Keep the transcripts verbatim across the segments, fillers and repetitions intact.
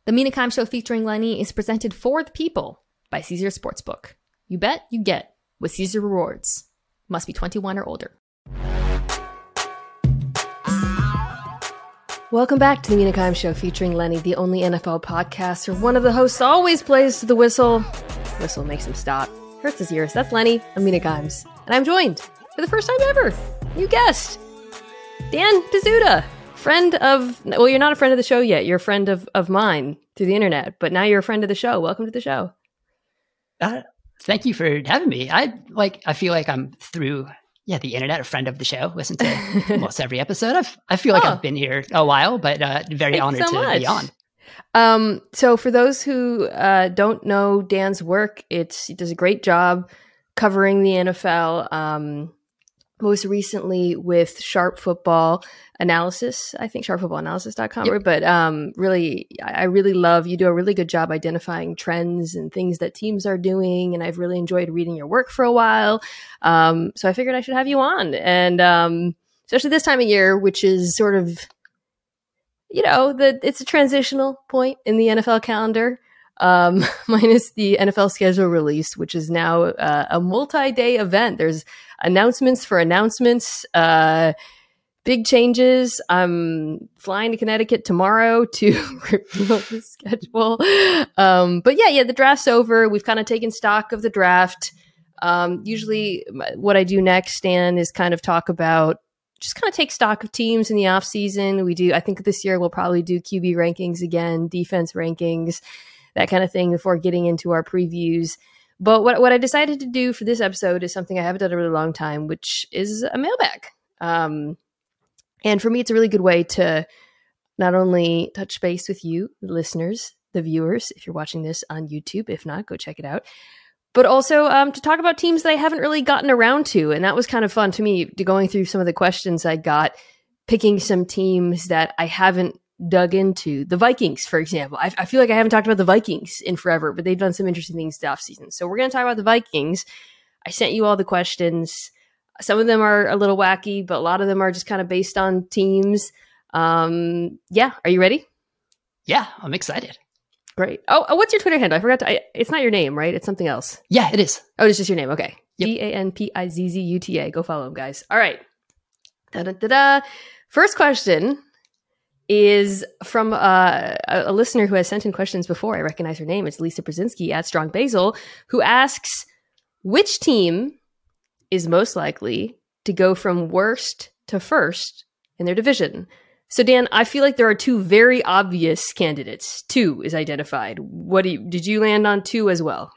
The Mina Kimes Show featuring Lenny is presented for the people by Caesar Sportsbook. You bet, you get with Caesar Rewards. Must be twenty-one or older. Welcome back to the Mina Kimes Show featuring Lenny, the only N F L podcast where one of the hosts always plays to the whistle. Whistle makes him stop. Hurts his ears. That's Lenny. I'm Mina Kimes. And I'm joined for the first time ever. You guessed. Dan Pizzuta. Friend of, well, you're not a friend of the show yet. You're a friend of, of mine through the internet, but now you're a friend of the show. Welcome to the show. Uh, thank you for having me. I like, I feel like I'm through, yeah, the internet, a friend of the show, listen to almost every episode. I've, I feel like oh. I've been here a while, but uh, very Thanks honored so to much. be on. Um, so for those who uh, don't know Dan's work, it's, he does a great job covering the N F L. Um, most recently with Sharp Football Analysis, I think sharp football analysis dot com, yep. But um, really, I really love, you do a really good job identifying trends and things that teams are doing. And I've really enjoyed reading your work for a while. Um, so I figured I should have you on. And um, especially this time of year, which is sort of, you know, the, it's a transitional point in the N F L calendar. Um, minus the N F L schedule release, which is now uh, a multi-day event. There's announcements for announcements, uh, big changes. I'm flying to Connecticut tomorrow to reveal the schedule. Um, but yeah, yeah, the draft's over. We've kind of taken stock of the draft. Um, usually what I do next, Dan, is kind of talk about, just kind of take stock of teams in the off season. We do, I think this year we'll probably do Q B rankings again, defense rankings, that kind of thing before getting into our previews. But what what I decided to do for this episode is something I haven't done in a really long time, which is a mailbag. Um, and for me, it's a really good way to not only touch base with you, the listeners, the viewers, if you're watching this on YouTube. If not, go check it out. But also um, to talk about teams that I haven't really gotten around to. And that was kind of fun to me, to going through some of the questions I got, picking some teams that I haven't dug into. The Vikings, for example. I, I feel like I haven't talked about the Vikings in forever, but they've done some interesting things this offseason. So we're going to talk about the Vikings. I sent you all the questions. Some of them are a little wacky, but a lot of them are just kind of based on teams. Um, yeah. Are you ready? Yeah, I'm excited. Great. Oh, oh, what's your Twitter handle? I forgot to, I, it's not your name, right? It's something else. Yeah, it is. Oh, it's just your name. Okay. Yep. D A N P I Z Z U T A. Go follow him, guys. All right. Da-da-da-da. First question is from uh, a, a listener who has sent in questions before. I recognize her name. It's Lisa Brzezinski at Strong Basil, who asks, which team is most likely to go from worst to first in their division? So, Dan, I feel like there are two very obvious candidates. Two is identified. What do you, did you land on two as well?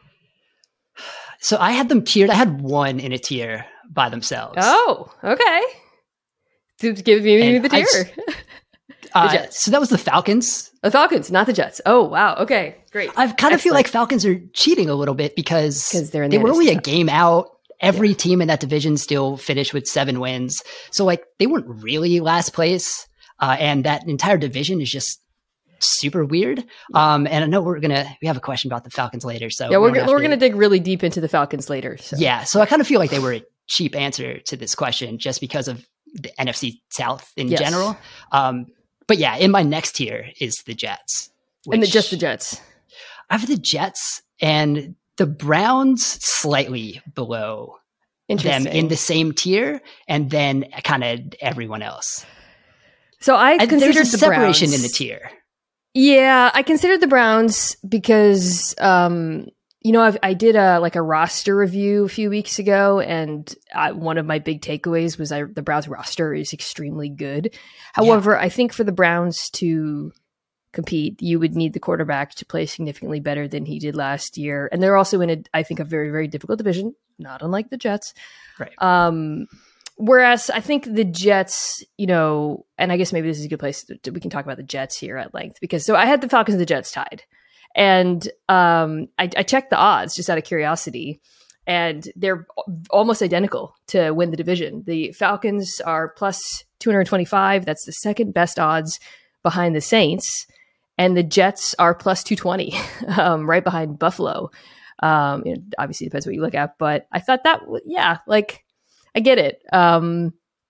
So I had them tiered. I had one in a tier by themselves. Oh, okay. Give me the tier. I, Uh, so that was the Falcons. The Falcons, not the Jets. Oh, wow. Okay, great. I kind of Excellent. feel like Falcons are cheating a little bit because they're in they the were only South. a game out. Every yeah. team in that division still finished with seven wins. So like they weren't really last place. Uh, and that entire division is just super weird. Yeah. Um, and I know we're going to, we have a question about the Falcons later. So yeah, we're, we're, we're going to dig really deep into the Falcons later. So. Yeah. So I kind of feel like they were a cheap answer to this question just because of the N F C South in yes. general. Um, But yeah, in my next tier is the Jets. And the, just the Jets. I have the Jets and the Browns slightly below them in the same tier, and then kind of everyone else. So I considered There's a the separation Browns. in the tier. Yeah, I considered the Browns because, um, you know, I've, I did a like a roster review a few weeks ago, and I, one of my big takeaways was I, the Browns roster is extremely good. However, yeah. I think for the Browns to compete, you would need the quarterback to play significantly better than he did last year. And they're also in a, I think, a very, very difficult division, not unlike the Jets. Right. Um, whereas I think the Jets, you know, and I guess maybe this is a good place to, to, we can talk about the Jets here at length, because so I had the Falcons and the Jets tied. And um, I, I checked the odds just out of curiosity, and they're almost identical to win the division. The Falcons are plus two hundred twenty-five. That's the second best odds behind the Saints. And the Jets are plus two twenty, um, right behind Buffalo. Um, it obviously depends what you look at, but I thought that, yeah, like I get it. Um,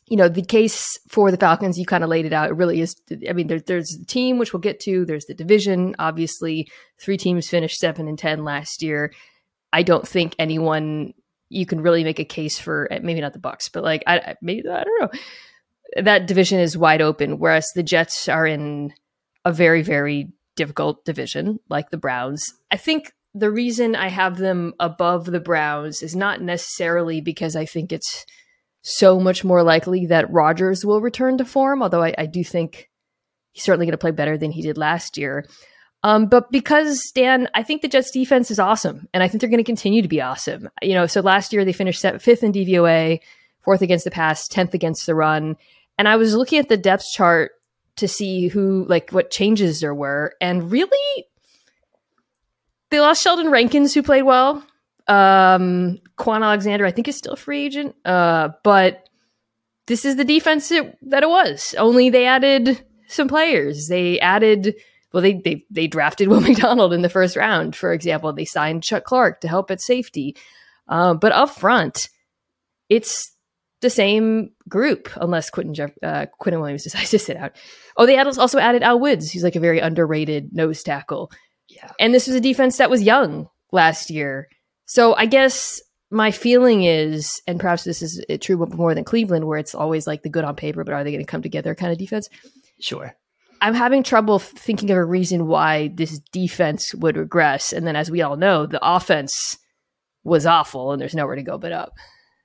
you know, the case for the Falcons, you kind of laid it out. It really is. I mean, there, there's the team, which we'll get to. There's the division. Obviously, three teams finished seven and ten last year. I don't think anyone, you can really make a case for, maybe not the Bucs, but like, I maybe, I don't know. That division is wide open, whereas the Jets are in a very, very difficult division, like the Browns. I think the reason I have them above the Browns is not necessarily because I think it's so much more likely that Rodgers will return to form, although I, I do think he's certainly going to play better than he did last year. Um, but because, Dan, I think the Jets defense is awesome, and I think they're going to continue to be awesome. You know, so last year they finished fifth in D V O A, fourth against the pass, tenth against the run. And I was looking at the depth chart to see who, like, what changes there were. And really, they lost Sheldon Rankins, who played well. Um, Quan Alexander, I think, is still a free agent. Uh, but this is the defense it, that it was. Only they added some players. They added, well, they they they drafted Will McDonald in the first round, for example. They signed Chuck Clark to help at safety. Uh, but up front, it's the same group, unless Quentin Jeff- uh, Quentin Williams decides to sit out. Oh, they added, also added Al Woods, who's like a very underrated nose tackle. Yeah. And this was a defense that was young last year. So I guess my feeling is, and perhaps this is true more than Cleveland, where it's always like the good on paper, but are they going to come together kind of defense? Sure. I'm having trouble thinking of a reason why this defense would regress. And then, as we all know, the offense was awful and there's nowhere to go but up.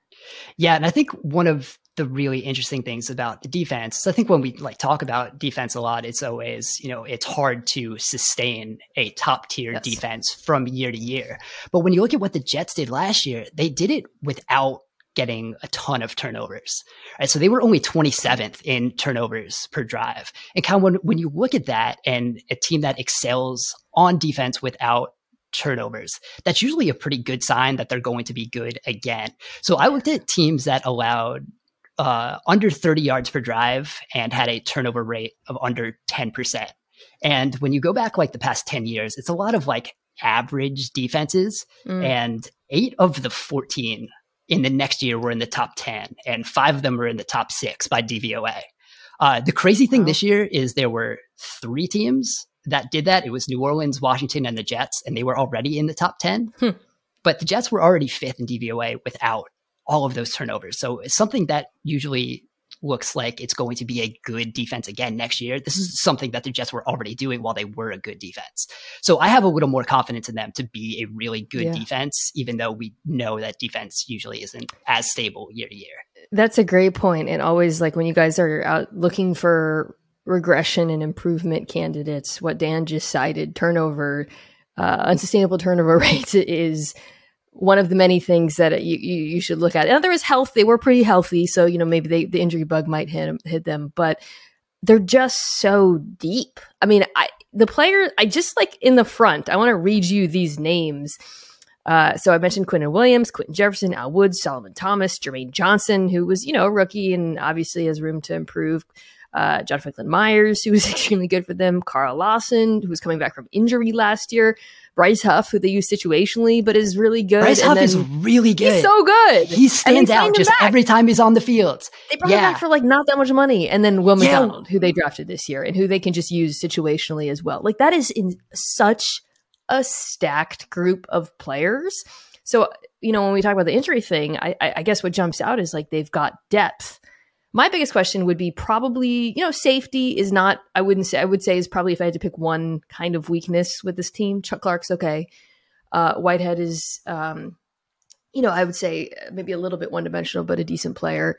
Yeah, and I think one of the really interesting things about the defense is I think when we like talk about defense a lot, it's always, you know, it's hard to sustain a top tier yes. defense from year to year. But when you look at what the Jets did last year, they did it without getting a ton of turnovers. Right? So they were only twenty-seventh in turnovers per drive. And kind of when, when you look at that and a team that excels on defense without turnovers, that's usually a pretty good sign that they're going to be good again. So I looked at teams that allowed uh, under thirty yards per drive and had a turnover rate of under ten percent. And when you go back like the past ten years, it's a lot of like average defenses, mm. and eight of the fourteen in the next year were in the top ten, and five of them were in the top six by D V O A. Uh, the crazy thing wow. this year is there were three teams that did that. It was New Orleans, Washington, and the Jets, and they were already in the top ten. Hmm. But the Jets were already fifth in D V O A without all of those turnovers. So it's something that usually looks like it's going to be a good defense again next year. This is something that the Jets were already doing while they were a good defense. So I have a little more confidence in them to be a really good yeah. defense, even though we know that defense usually isn't as stable year to year. That's a great point. And always, like, when you guys are out looking for regression and improvement candidates, what Dan just cited, turnover, uh, unsustainable turnover rates, is one of the many things that you, you, you should look at. And there was health. They were pretty healthy. So, you know, maybe they, the injury bug might hit, hit them, but they're just so deep. I mean, I, the player, I just like in the front, I want to read you these names. Uh, so I mentioned Quentin Williams, Quentin Jefferson, Al Woods, Solomon Thomas, Jermaine Johnson, who was, you know, a rookie and obviously has room to improve. Uh, John Franklin Myers, who was extremely good for them. Carl Lawson, who was coming back from injury last year. Bryce Huff, who they use situationally, but is really good. Bryce Huff is really good. He's so good. He stands out just every time he's on the field. They brought yeah. him back for like not that much money. And then Will McDonald, yeah. who they drafted this year and who they can just use situationally as well. Like, that is in such a stacked group of players. So, you know, when we talk about the injury thing, I, I guess what jumps out is like they've got depth. My biggest question would be probably, you know, safety is not, I wouldn't say, I would say is probably, if I had to pick one kind of weakness with this team, Chuck Clark's okay. Uh, Whitehead is, um, you know, I would say maybe a little bit one-dimensional, but a decent player.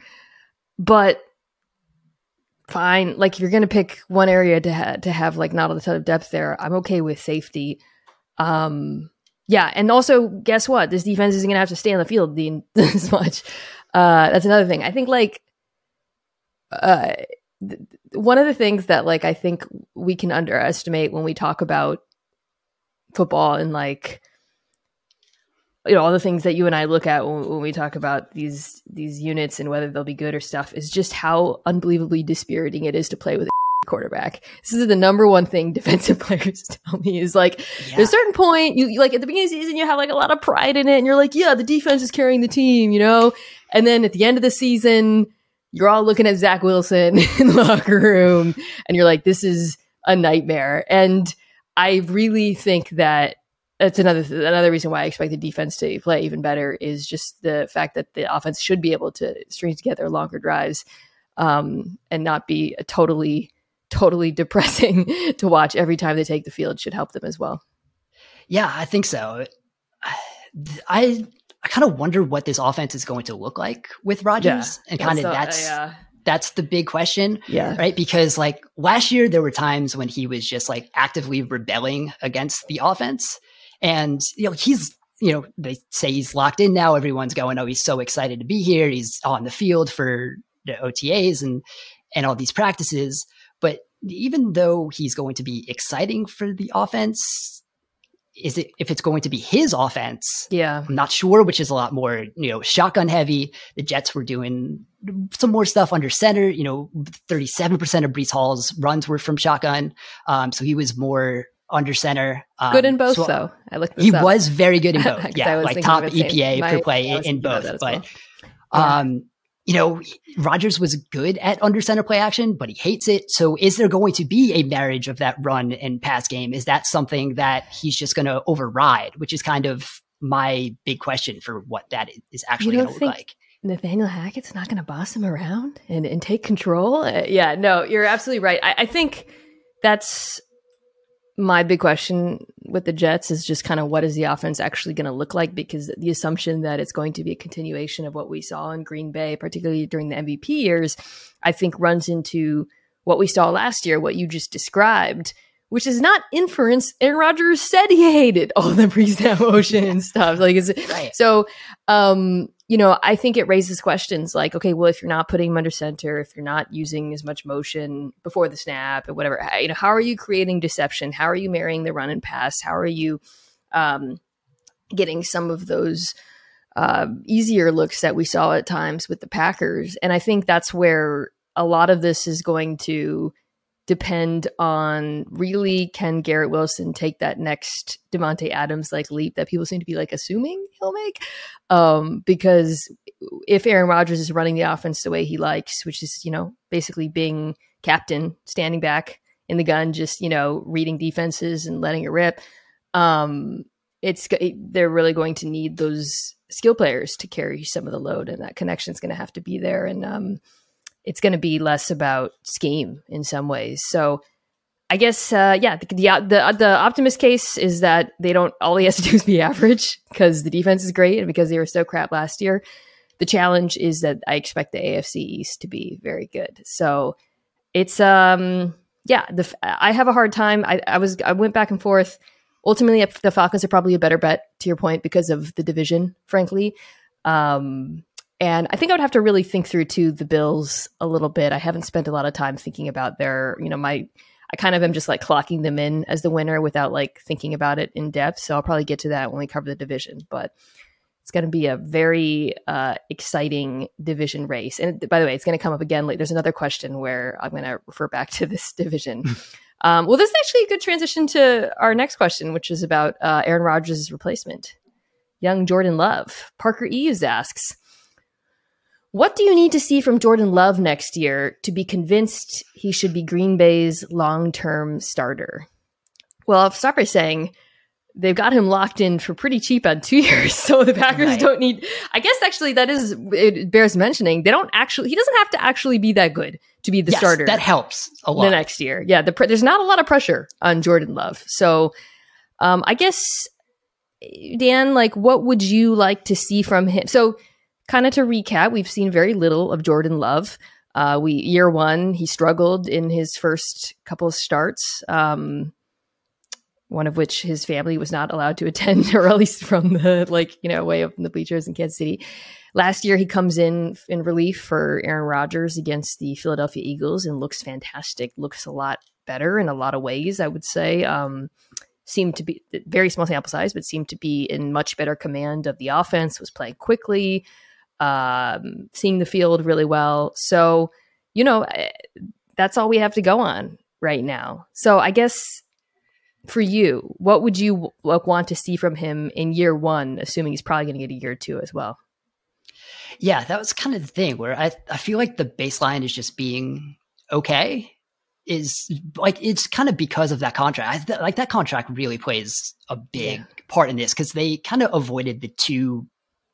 But fine, like if you're going to pick one area to, ha- to have like not a ton of depth there, I'm okay with safety. Um, yeah, and also, guess what? This defense isn't going to have to stay on the field the, as much. Uh, that's another thing. I think like, Uh, th- one of the things that like I think we can underestimate when we talk about football and like, you know, all the things that you and I look at when, when we talk about these these units and whether they'll be good or stuff, is just how unbelievably dispiriting it is to play with a quarterback. This is the number one thing defensive players tell me, is like yeah. at a certain point, you like at the beginning of the season, you have like a lot of pride in it and you're like, yeah, the defense is carrying the team, you know, and then at the end of the season, you're all looking at Zach Wilson in the locker room and you're like, this is a nightmare. And I really think that that's another another reason why I expect the defense to play even better is just the fact that the offense should be able to string together longer drives um, and not be a totally, totally depressing to watch every time they take the field. Should help them as well. Yeah, I think so. I I kind of wonder what this offense is going to look like with Rodgers, yeah, and kind of that's uh, yeah. that's the big question, yeah. right? Because like last year, there were times when he was just like actively rebelling against the offense. And, you know, he's, you know, they say he's locked in now. Everyone's going, oh, he's so excited to be here. He's on the field for the O T As and, and all these practices. But even though he's going to be exciting for the offense, is it, if it's going to be his offense? Yeah. I'm not sure, which is a lot more, you know, shotgun heavy. The Jets were doing some more stuff under center, you know, thirty-seven percent of Breece Hall's runs were from shotgun. Um, so he was more under center. Um, good in both, so though. I looked. He up. was very good in both. Yeah, like top E P A per play in, in both. But, well. yeah. um, you know, Rodgers was good at under center play action, but he hates it. So is there going to be a marriage of that run and pass game? Is that something that he's just going to override, which is kind of my big question for what that is actually going to look like. Nathaniel Hackett's not going to boss him around and, and take control? Uh, yeah, no, you're absolutely right. I, I think that's my big question with the Jets is just kind of what is the offense actually going to look like? Because the assumption that it's going to be a continuation of what we saw in Green Bay, particularly during the M V P years, I think runs into what we saw last year, what you just described, which is not inference. Aaron Rodgers said he hated all the pre-snap motion and stuff. Like, is it, right. so, um, you know, I think it raises questions like, okay, well, if you're not putting him under center, if you're not using as much motion before the snap and whatever, you know, how are you creating deception? How are you marrying the run and pass? How are you um, getting some of those uh, easier looks that we saw at times with the Packers? And I think that's where a lot of this is going to depend on really, can Garrett Wilson take that next Devontae Adams like leap that people seem to be like assuming he'll make? Um, because if Aaron Rodgers is running the offense the way he likes, which is, you know, basically being captain, standing back in the gun, just, you know, reading defenses and letting it rip, um, it's they're really going to need those skill players to carry some of the load, and that connection is going to have to be there. And um, it's going to be less about scheme in some ways. So I guess, uh, yeah, the, the, the, the optimist case is that they don't, all he has to do is be average because the defense is great and because they were so crap last year. The challenge is that I expect the A F C East to be very good. So it's, um, yeah, the, I have a hard time. I, I was, I went back and forth. Ultimately, the Falcons are probably a better bet, to your point, because of the division, frankly. Um, And I think I would have to really think through too the Bills a little bit. I haven't spent a lot of time thinking about their, you know, my, I kind of am just like clocking them in as the winner without like thinking about it in depth. So I'll probably get to that when we cover the division, but it's going to be a very uh, exciting division race. And by the way, it's going to come up again later. There's another question where I'm going to refer back to this division. um, well, this is actually a good transition to our next question, which is about uh, Aaron Rodgers' replacement, young Jordan Love. Parker Eves asks, what do you need to see from Jordan Love next year to be convinced he should be Green Bay's long-term starter? Well, I'll start by saying they've got him locked in for pretty cheap on two years. So the Packers right. don't need, I guess actually that is, it bears mentioning, they don't actually, he doesn't have to actually be that good to be the yes, starter. That helps a lot. The next year. Yeah. The, there's not a lot of pressure on Jordan Love. So um, I guess, Dan, like what would you like to see from him? So kind of to recap, we've seen very little of Jordan Love. Uh, we year one, he struggled in his first couple of starts, um, one of which his family was not allowed to attend, or at least from the like you know way up in the bleachers in Kansas City. Last year, he comes in in relief for Aaron Rodgers against the Philadelphia Eagles and looks fantastic. Looks a lot better in a lot of ways, I would say. Um, seemed to be very small sample size, but seemed to be in much better command of the offense. Was playing quickly. Um, seeing the field really well. So, you know, that's all we have to go on right now. So I guess for you, what would you w- want to see from him in year one, assuming he's probably going to get a year two as well? Yeah, that was kind of the thing where I, I feel like the baseline is just being okay. Is like, it's kind of because of that contract. I th- like that contract really plays a big yeah. part in this, because they kind of avoided the two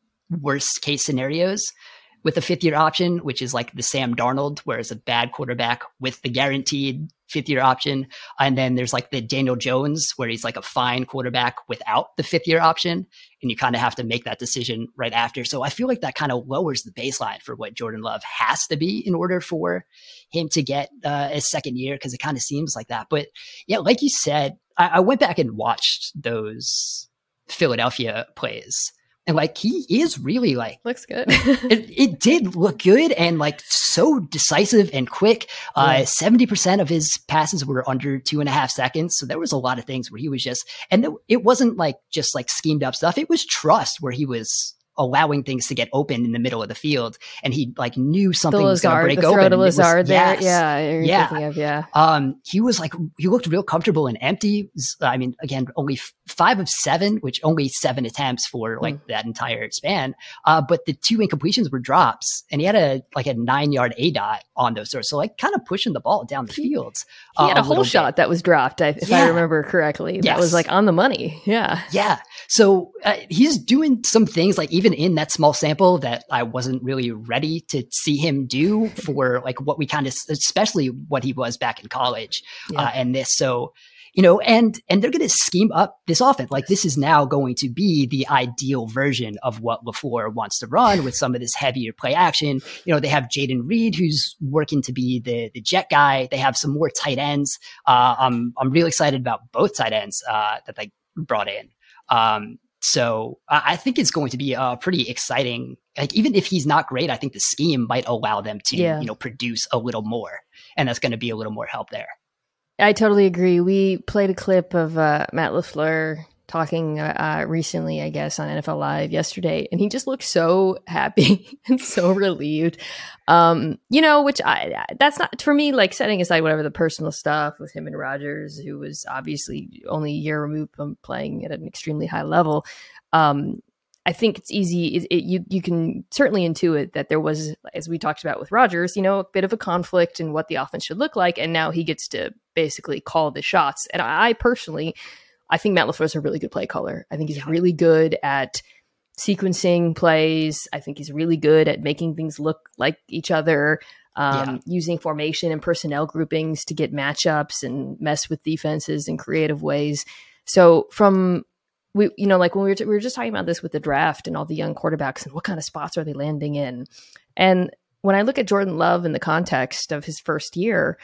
worst case scenarios with the fifth year option, which is like the Sam Darnold, where it's a bad quarterback with the guaranteed fifth year option. And then there's like the Daniel Jones, where he's like a fine quarterback without the fifth year option. And you kind of have to make that decision right after. So I feel like that kind of lowers the baseline for what Jordan Love has to be in order for him to get uh, a second year, because it kind of seems like that. But yeah, like you said, I, I went back and watched those Philadelphia plays. And like, he is really like, looks good. it, it did look good, and like so decisive and quick. Uh, seventy percent of his passes were under two and a half seconds. So there was a lot of things where he was just, and it wasn't like just like schemed up stuff. It was trust, where he was allowing things to get open in the middle of the field, and he like knew something was going to break the open. Throw to Lazard was, there. Yes, yeah. Yeah. Of, yeah. Um, he was like, he looked real comfortable and empty. I mean, again, only f- five of seven, which only seven attempts for like mm. that entire span. Uh, but the two incompletions were drops, and he had a, like a nine yard A DOT on those sorts. So like kind of pushing the ball down the field. He uh, had a, a whole shot bit. that was dropped, if yeah. I remember correctly. Yes. That was like on the money. Yeah. Yeah. So uh, he's doing some things like even in that small sample that I wasn't really ready to see him do for like what we kind of, especially what he was back in college yeah. uh, and this. So, you know, and, and they're going to scheme up this offense. Like this is now going to be the ideal version of what LaFleur wants to run with some of this heavier play action. You know, they have Jaden Reed, who's working to be the, the jet guy. They have some more tight ends. Uh, I'm, I'm really excited about both tight ends uh, that they brought in. Um, So I think it's going to be a pretty exciting, like even if he's not great, I think the scheme might allow them to, yeah. you know, produce a little more, and that's going to be a little more help there. I totally agree. We played a clip of uh, Matt LaFleur talking uh, recently, I guess, on N F L Live yesterday, and he just looked so happy and so relieved. Um, you know, which I that's not for me. Like setting aside whatever the personal stuff with him and Rodgers, who was obviously only a year removed from playing at an extremely high level. Um, I think it's easy. It, it, you you can certainly intuit that there was, as we talked about with Rodgers, you know, a bit of a conflict in what the offense should look like, and now he gets to basically call the shots. And I, I personally. I think Matt LaFleur is a really good play caller. I think he's really good at sequencing plays. I think he's really good at making things look like each other, um, yeah. using formation and personnel groupings to get matchups and mess with defenses in creative ways. So from, we, you know, like when we were, t- we were just talking about this with the draft and all the young quarterbacks and what kind of spots are they landing in? And when I look at Jordan Love in the context of his first year,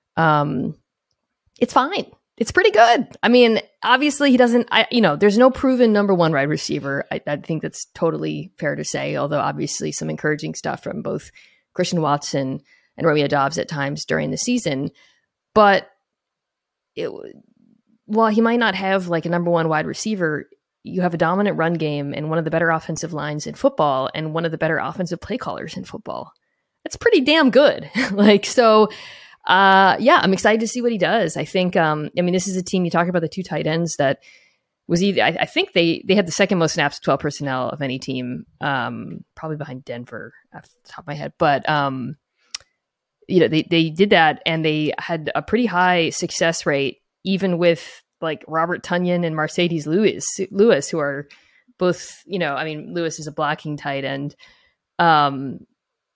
um, it's fine. It's pretty good. I mean, obviously he doesn't, I, you know, there's no proven number one wide receiver. I, I think that's totally fair to say, although obviously some encouraging stuff from both Christian Watson and Romeo Doubs at times during the season. But it, while he might not have like a number one wide receiver, you have a dominant run game and one of the better offensive lines in football and one of the better offensive play callers in football. That's pretty damn good. like, so Uh, yeah, I'm excited to see what he does. I think, um, I mean, this is a team, you talk about the two tight ends that was either, I, I think they, they had the second most snaps, twelve personnel of any team, um, probably behind Denver off the top of my head. But, um, you know, they, they did that and they had a pretty high success rate, even with like Robert Tonyan and Mercedes Lewis, Lewis, who are both, you know, I mean, Lewis is a blocking tight end. Um,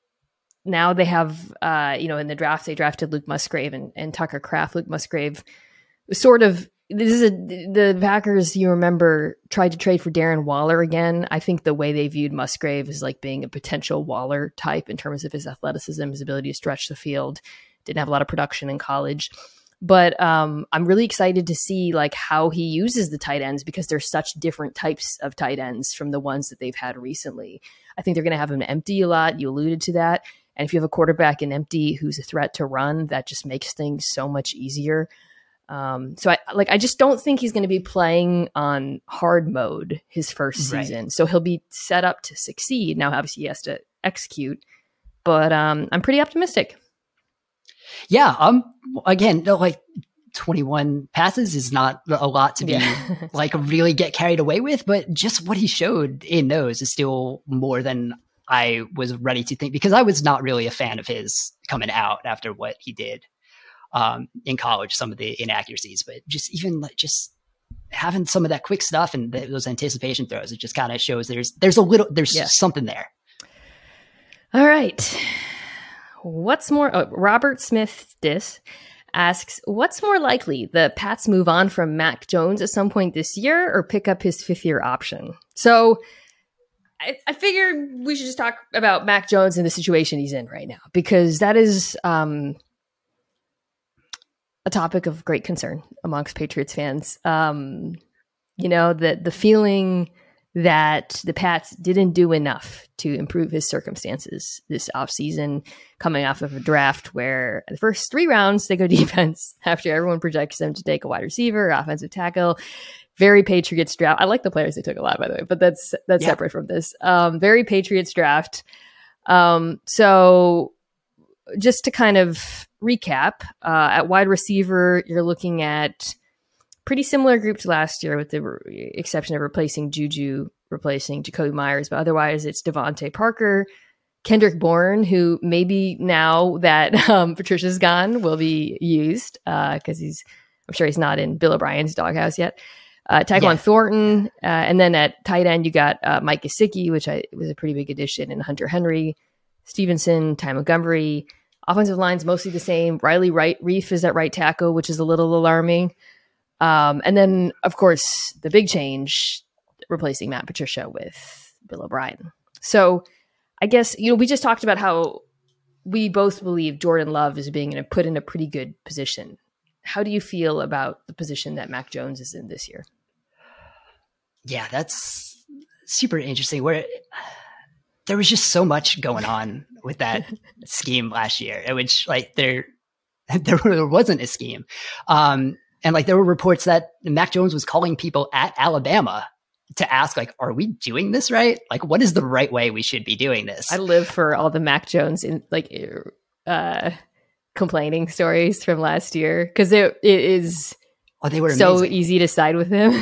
Now they have, uh, you know, in the draft, they drafted Luke Musgrave and, and Tucker Kraft. Luke Musgrave sort of, this is a, the Packers, you remember, tried to trade for Darren Waller again. I think the way they viewed Musgrave is like being a potential Waller type in terms of his athleticism, his ability to stretch the field. Didn't have a lot of production in college. But um, I'm really excited to see like how he uses the tight ends because there's such different types of tight ends from the ones that they've had recently. I think they're going to have him empty a lot. You alluded to that. And if you have a quarterback in empty who's a threat to run, that just makes things so much easier. Um, so I like I just don't think he's going to be playing on hard mode his first season. Right. So he'll be set up to succeed. Now, obviously, he has to execute, but um, I'm pretty optimistic. Yeah. Um. Again, no, like twenty-one passes is not a lot to be yeah. like really get carried away with, but just what he showed in those is still more than I was ready to think, because I was not really a fan of his coming out after what he did um, in college, some of the inaccuracies, but just even like just having some of that quick stuff and the, those anticipation throws, it just kind of shows there's, there's a little, there's yeah. something there. All right. What's more, oh, Robert Smith Dis asks, what's more likely, the Pats move on from Mac Jones at some point this year or pick up his fifth year option? So I, I figured we should just talk about Mac Jones and the situation he's in right now, because that is um, a topic of great concern amongst Patriots fans. Um, you know, the, the feeling that the Pats didn't do enough to improve his circumstances this offseason, coming off of a draft where the first three rounds they go defense after everyone projects them to take a wide receiver, offensive tackle. Very Patriots draft. I like the players they took a lot, by the way, but that's that's yeah. separate from this. Um, very Patriots draft. Um, so just to kind of recap, uh, at wide receiver, you're looking at pretty similar group to last year, with the re- exception of replacing Juju, replacing Jacoby Myers. But otherwise, it's Devontae Parker, Kendrick Bourne, who maybe now that um, Patricia's gone will be used because uh, he's, I'm sure he's not in Bill O'Brien's doghouse yet. Uh, Tyquan yeah. Thornton. Uh, and then at tight end, you got uh, Mike Gesicki, which I, was a pretty big addition, and Hunter Henry, Stevenson, Ty Montgomery. Offensive line's mostly the same. Riley Wright, Reef is at right tackle, which is a little alarming. Um, and then, of course, the big change, replacing Matt Patricia with Bill O'Brien. So I guess, you know, we just talked about how we both believe Jordan Love is being put in a pretty good position. How do you feel about the position that Mac Jones is in this year? Yeah, that's super interesting. Where there was just so much going on with that scheme last year, in which like there, there wasn't a scheme. Um, And like there were reports that Mac Jones was calling people at Alabama to ask, like, are we doing this right? Like, what is the right way we should be doing this? I live for all the Mac Jones in like uh, complaining stories from last year, because it, it is oh, they were so amazing. Easy to side with him.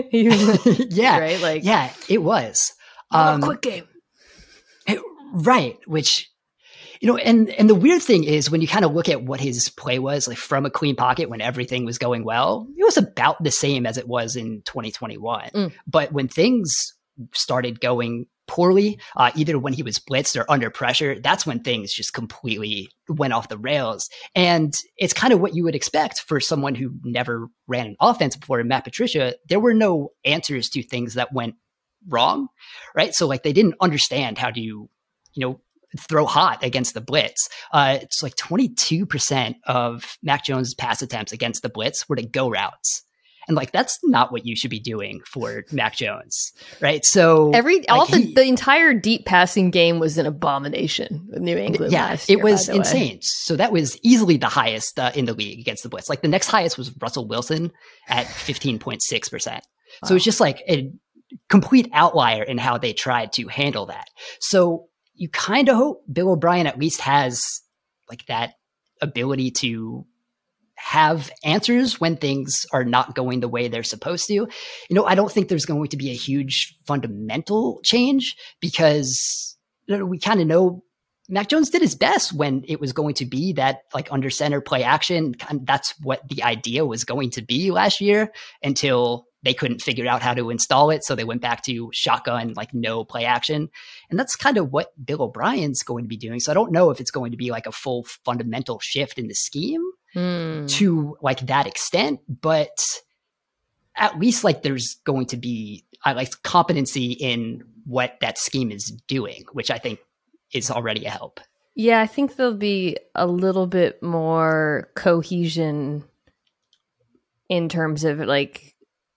yeah, right. Like, yeah, it was um, a quick game, it, right? Which. You know, and, and the weird thing is when you kind of look at what his play was like from a clean pocket when everything was going well, it was about the same as it was in twenty twenty-one. Mm. But when things started going poorly, uh, either when he was blitzed or under pressure, that's when things just completely went off the rails. And it's kind of what you would expect for someone who never ran an offense before. In Matt Patricia, there were no answers to things that went wrong, right? So like they didn't understand how to, you know, throw hot against the blitz. Uh, it's like twenty-two percent of Mac Jones' pass attempts against the blitz were to go routes. And like, that's not what you should be doing for Mac Jones, right? So every, like, all the, he, the entire deep passing game was an abomination with New England. Yeah, last year, it was insane. So that was easily the highest uh, in the league against the blitz. Like the next highest was Russell Wilson at fifteen point six percent. So wow. It's just like a complete outlier in how they tried to handle that. So you kind of hope Bill O'Brien at least has like that ability to have answers when things are not going the way they're supposed to. You know, I don't think there's going to be a huge fundamental change because you know, we kind of know Mac Jones did his best when it was going to be that like under center play action. That's what the idea was going to be last year until they couldn't figure out how to install it. So they went back to shotgun, like no play action. And that's kind of what Bill O'Brien's going to be doing. So I don't know if it's going to be like a full fundamental shift in the scheme mm. to like that extent, but at least like there's going to be I like competency in what that scheme is doing, which I think is already a help. Yeah, I think there'll be a little bit more cohesion in terms of like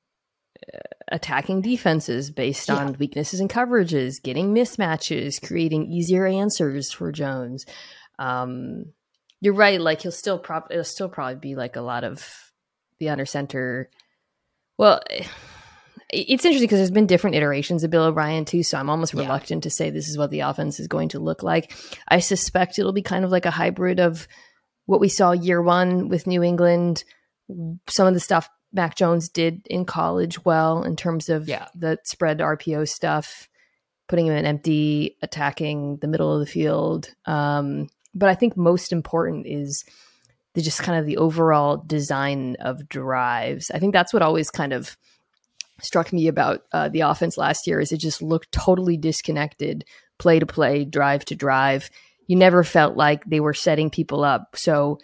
attacking defenses based on yeah. weaknesses and coverages, getting mismatches, creating easier answers for Jones. Um, you're right. Like he'll still probably, it'll still probably be like a lot of the under center. Well, it's interesting because there's been different iterations of Bill O'Brien too. So I'm almost yeah. reluctant to say this is what the offense is going to look like. I suspect it'll be kind of like a hybrid of what we saw year one with New England. Some of the stuff Mac Jones did in college well in terms of yeah. the spread R P O stuff. putting him in empty, attacking the middle of the field. Um, but I think most important is the just kind of the overall design of drives. I think that's what always kind of struck me about uh, the offense last year is it just looked totally disconnected, play to play, drive to drive. You never felt like they were setting people up. So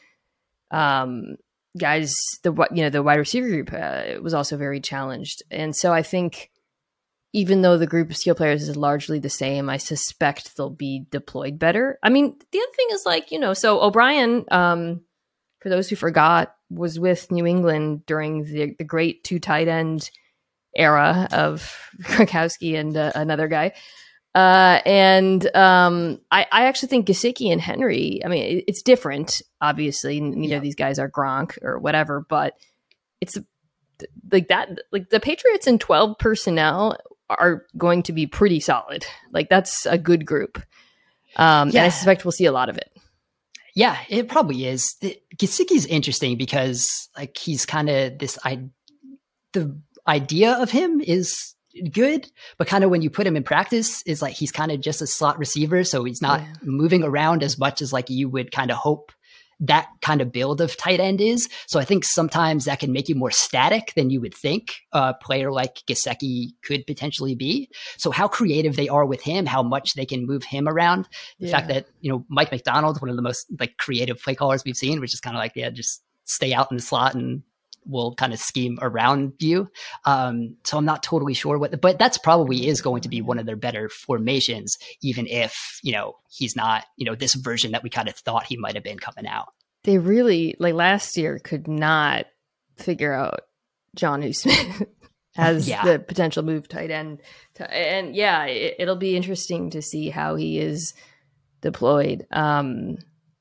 um, guys, the you know the wide receiver group uh, was also very challenged. And so I think even though the group of skill players is largely the same, I suspect they'll be deployed better. I mean, the other thing is like, you know, so O'Brien, um, for those who forgot, was with New England during the, the great two tight end era of Gronkowski and uh, another guy. Uh, and um, I, I actually think Gesicki and Henry, I mean, it, it's different, obviously. You know, yeah. these guys are Gronk or whatever, but it's like that, like the Patriots in twelve personnel are going to be pretty solid. Like that's a good group. Um, yeah. And I suspect we'll see a lot of it. Yeah, it probably is. Gesicki's interesting because like he's kind of this, I, the idea of him is good, but kind of when you put him in practice is like, he's kind of just a slot receiver. So he's not yeah. moving around as much as like you would kind of hope that kind of build of tight end is. So I think sometimes that can make you more static than you would think a player like Gesicki could potentially be. So how creative they are with him, how much they can move him around. The yeah. fact that, you know, Mike McDonald, one of the most like creative play callers we've seen, which is kind of like, yeah, just stay out in the slot and we'll kind of scheme around you. Um, so I'm not totally sure what, the, but that's probably is going to be one of their better formations, even if, you know, he's not, you know, this version that we kind of thought he might have been coming out. They really, like last year, could not figure out Jonnu Smith as yeah. the potential move tight end. To, and yeah, it, it'll be interesting to see how he is deployed. Um,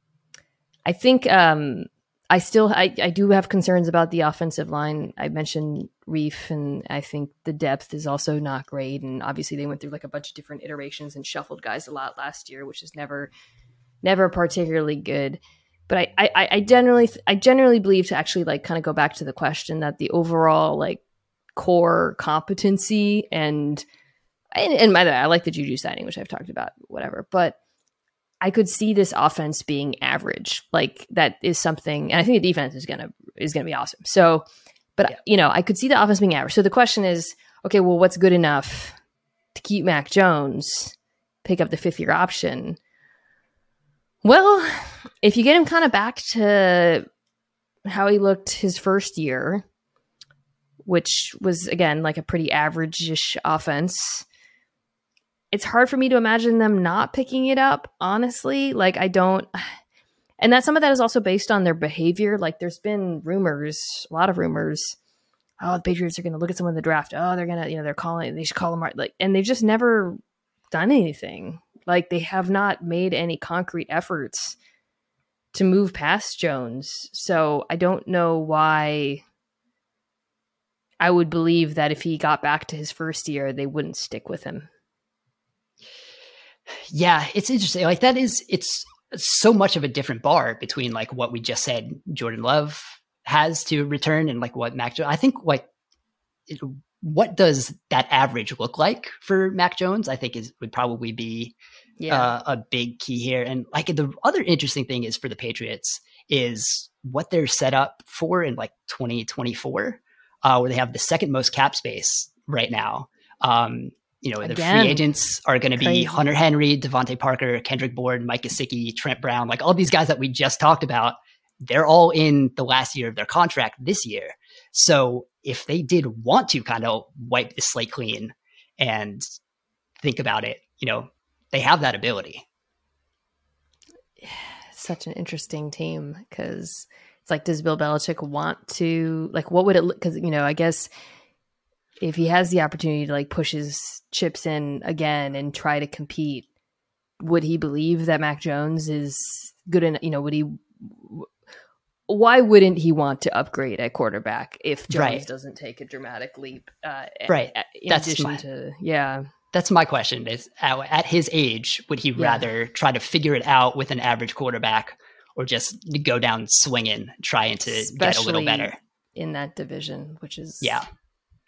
I think, um, I still, I, I do have concerns about the offensive line. I mentioned Reef, and I think the depth is also not great. And obviously they went through like a bunch of different iterations and shuffled guys a lot last year, which is never, never particularly good. But I, I, I generally, I generally believe to actually like kind of go back to the question that the overall like core competency and, and, and by the way, I like the Juju signing, which I've talked about, whatever, but I could see this offense being average. Like that is something, and I think the defense is gonna is gonna be awesome. So, but yeah. you know, I could see the offense being average. So the question is, okay, well, what's good enough to keep Mac Jones, pick up the fifth year option? Well, if you get him kind of back to how he looked his first year, which was again like a pretty average-ish offense, it's hard for me to imagine them not picking it up, honestly. Like, I don't, and that some of that is also based on their behavior. Like, there's been rumors, a lot of rumors. Oh, the Patriots are going to look at someone in the draft. Oh, they're going to, you know, they're calling, they should call them, like, and they've just never done anything. Like, they have not made any concrete efforts to move past Jones. So I don't know why I would believe that if he got back to his first year, they wouldn't stick with him. Yeah, it's interesting. Like that is, it's so much of a different bar between like what we just said Jordan Love has to return and like what Mac Jones. I think like it, what does that average look like for Mac Jones? I think is would probably be yeah. uh, a big key here. And like the other interesting thing is for the Patriots is what they're set up for in like twenty twenty-four, uh, where they have the second most cap space right now. Um, You know, Again, the free agents are going to be crazy. Hunter Henry, Devontae Parker, Kendrick Bourne, Mike Gesicki, Trent Brown, like all these guys that we just talked about. They're all in the last year of their contract this year. So if they did want to kind of wipe the slate clean and think about it, you know, they have that ability. Such an interesting team because it's like, does Bill Belichick want to, like, what would it look? Because, you know, I guess if he has the opportunity to like push his chips in again and try to compete, would he believe that Mac Jones is good enough? You know, would he, why wouldn't he want to upgrade at quarterback if Jones right. doesn't take a dramatic leap? Uh, right. In that's addition my, to, yeah. That's my question is at, at his age, would he yeah. rather try to figure it out with an average quarterback or just go down swinging, trying to Especially get a little better in that division, which is, yeah.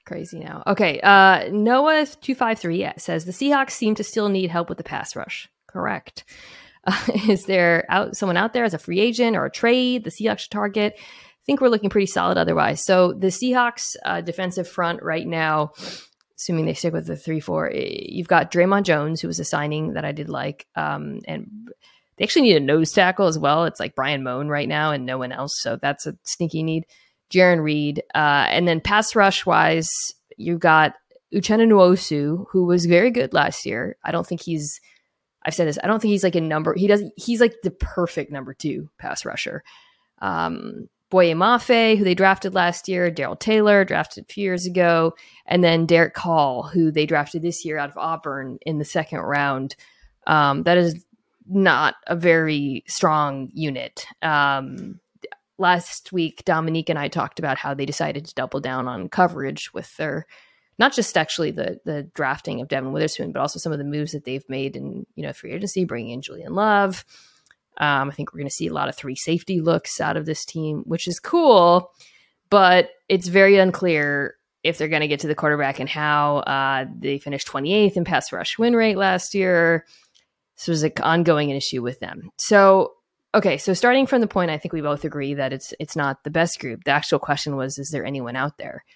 Crazy now. Okay. Uh, Noah two five three says the Seahawks seem to still need help with the pass rush. Correct. Uh, is there out someone out there as a free agent or a trade the Seahawks should target? I think we're looking pretty solid otherwise. So the Seahawks uh, defensive front right now, assuming they stick with the three four, you've got Draymond Jones, who was a signing that I did like. Um, and they actually need a nose tackle as well. It's like Brian Moan right now and no one else. So that's a sneaky need. Jaron Reed. Uh, and then pass rush wise, you've got Uchenna Nwosu, who was very good last year. I don't think he's, I've said this, I don't think he's like a number, he does, he's like the perfect number two pass rusher. Um, Boye Mafe, who they drafted last year, Darrell Taylor, drafted a few years ago, and then Derek Hall, who they drafted this year out of Auburn in the second round. Um, that is not a very strong unit. Um, Last week, Dominique and I talked about how they decided to double down on coverage with their, not just actually the the drafting of Devin Witherspoon, but also some of the moves that they've made in, you know, free agency, bringing in Julian Love. Um, I think we're going to see a lot of three safety looks out of this team, which is cool, but it's very unclear if they're going to get to the quarterback and how. Uh, they finished twenty-eighth in pass rush win rate last year. So there's an ongoing issue with them. So, okay, so starting from the point, I think we both agree that it's it's not the best group. The actual question was, is there anyone out there?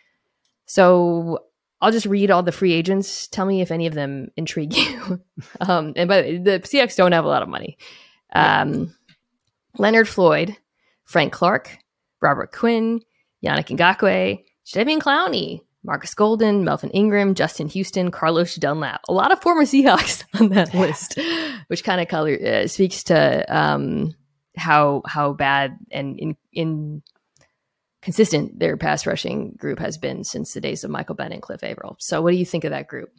So I'll just read all the free agents. Tell me if any of them intrigue you. um, and by the way, the Seahawks don't have a lot of money. Um, Leonard Floyd, Frank Clark, Robert Quinn, Yannick Ngakoue, Jadeveon Clowney, Marcus Golden, Melvin Ingram, Justin Houston, Carlos Dunlap. A lot of former Seahawks on that list, which kind of color uh, speaks to um, how how bad and in, in consistent their pass rushing group has been since the days of Michael Bennett and Cliff Averill. So what do you think of that group?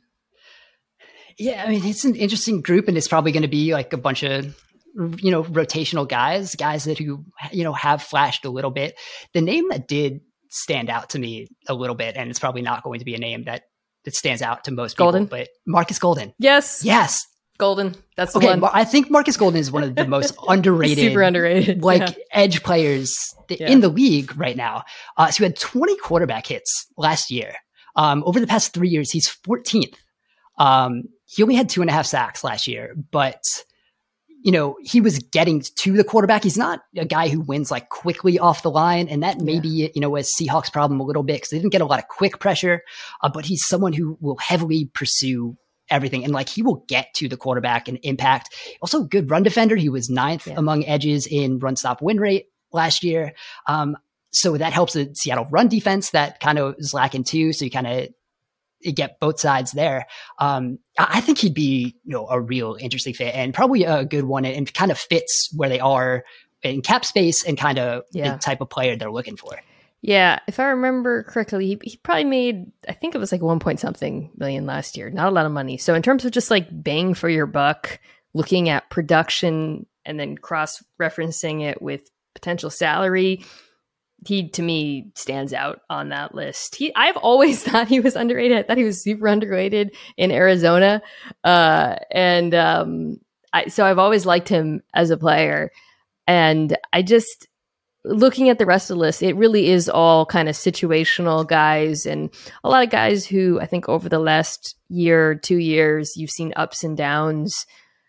Yeah, I mean, it's an interesting group, and it's probably going to be like a bunch of, you know, rotational guys, guys that who, you know, have flashed a little bit. The name that did stand out to me a little bit, and it's probably not going to be a name that, that stands out to most people, Golden. But Marcus Golden. Yes. Yes. Golden. That's the okay, one. Well, I think Marcus Golden is one of the most underrated, super underrated, like yeah. edge players th- yeah. in the league right now. Uh, so he had twenty quarterback hits last year. Um, over the past three years, he's fourteenth. Um, he only had two and a half sacks last year, but you know, he was getting to the quarterback. He's not a guy who wins like quickly off the line. And that may yeah. be, you know, a Seahawks problem a little bit because they didn't get a lot of quick pressure, uh, but he's someone who will heavily pursue everything. And like, he will get to the quarterback and impact. Also good run defender. He was ninth yeah. among edges in run stop win rate last year. Um, so that helps the Seattle run defense that kind of is lacking too. So you kind of get both sides there. Um, I think he'd be, you know, a real interesting fit and probably a good one and kind of fits where they are in cap space and kind of yeah. the type of player they're looking for. Yeah. If I remember correctly, he, he probably made, I think it was like one point something million last year. Not a lot of money. So in terms of just like bang for your buck, looking at production and then cross referencing it with potential salary, he, to me, stands out on that list. He, I've always thought he was underrated. I thought he was super underrated in Arizona. Uh, and um, I, so I've always liked him as a player. And I just, looking at the rest of the list, it really is all kind of situational guys and a lot of guys who I think over the last year, two years, you've seen ups and downs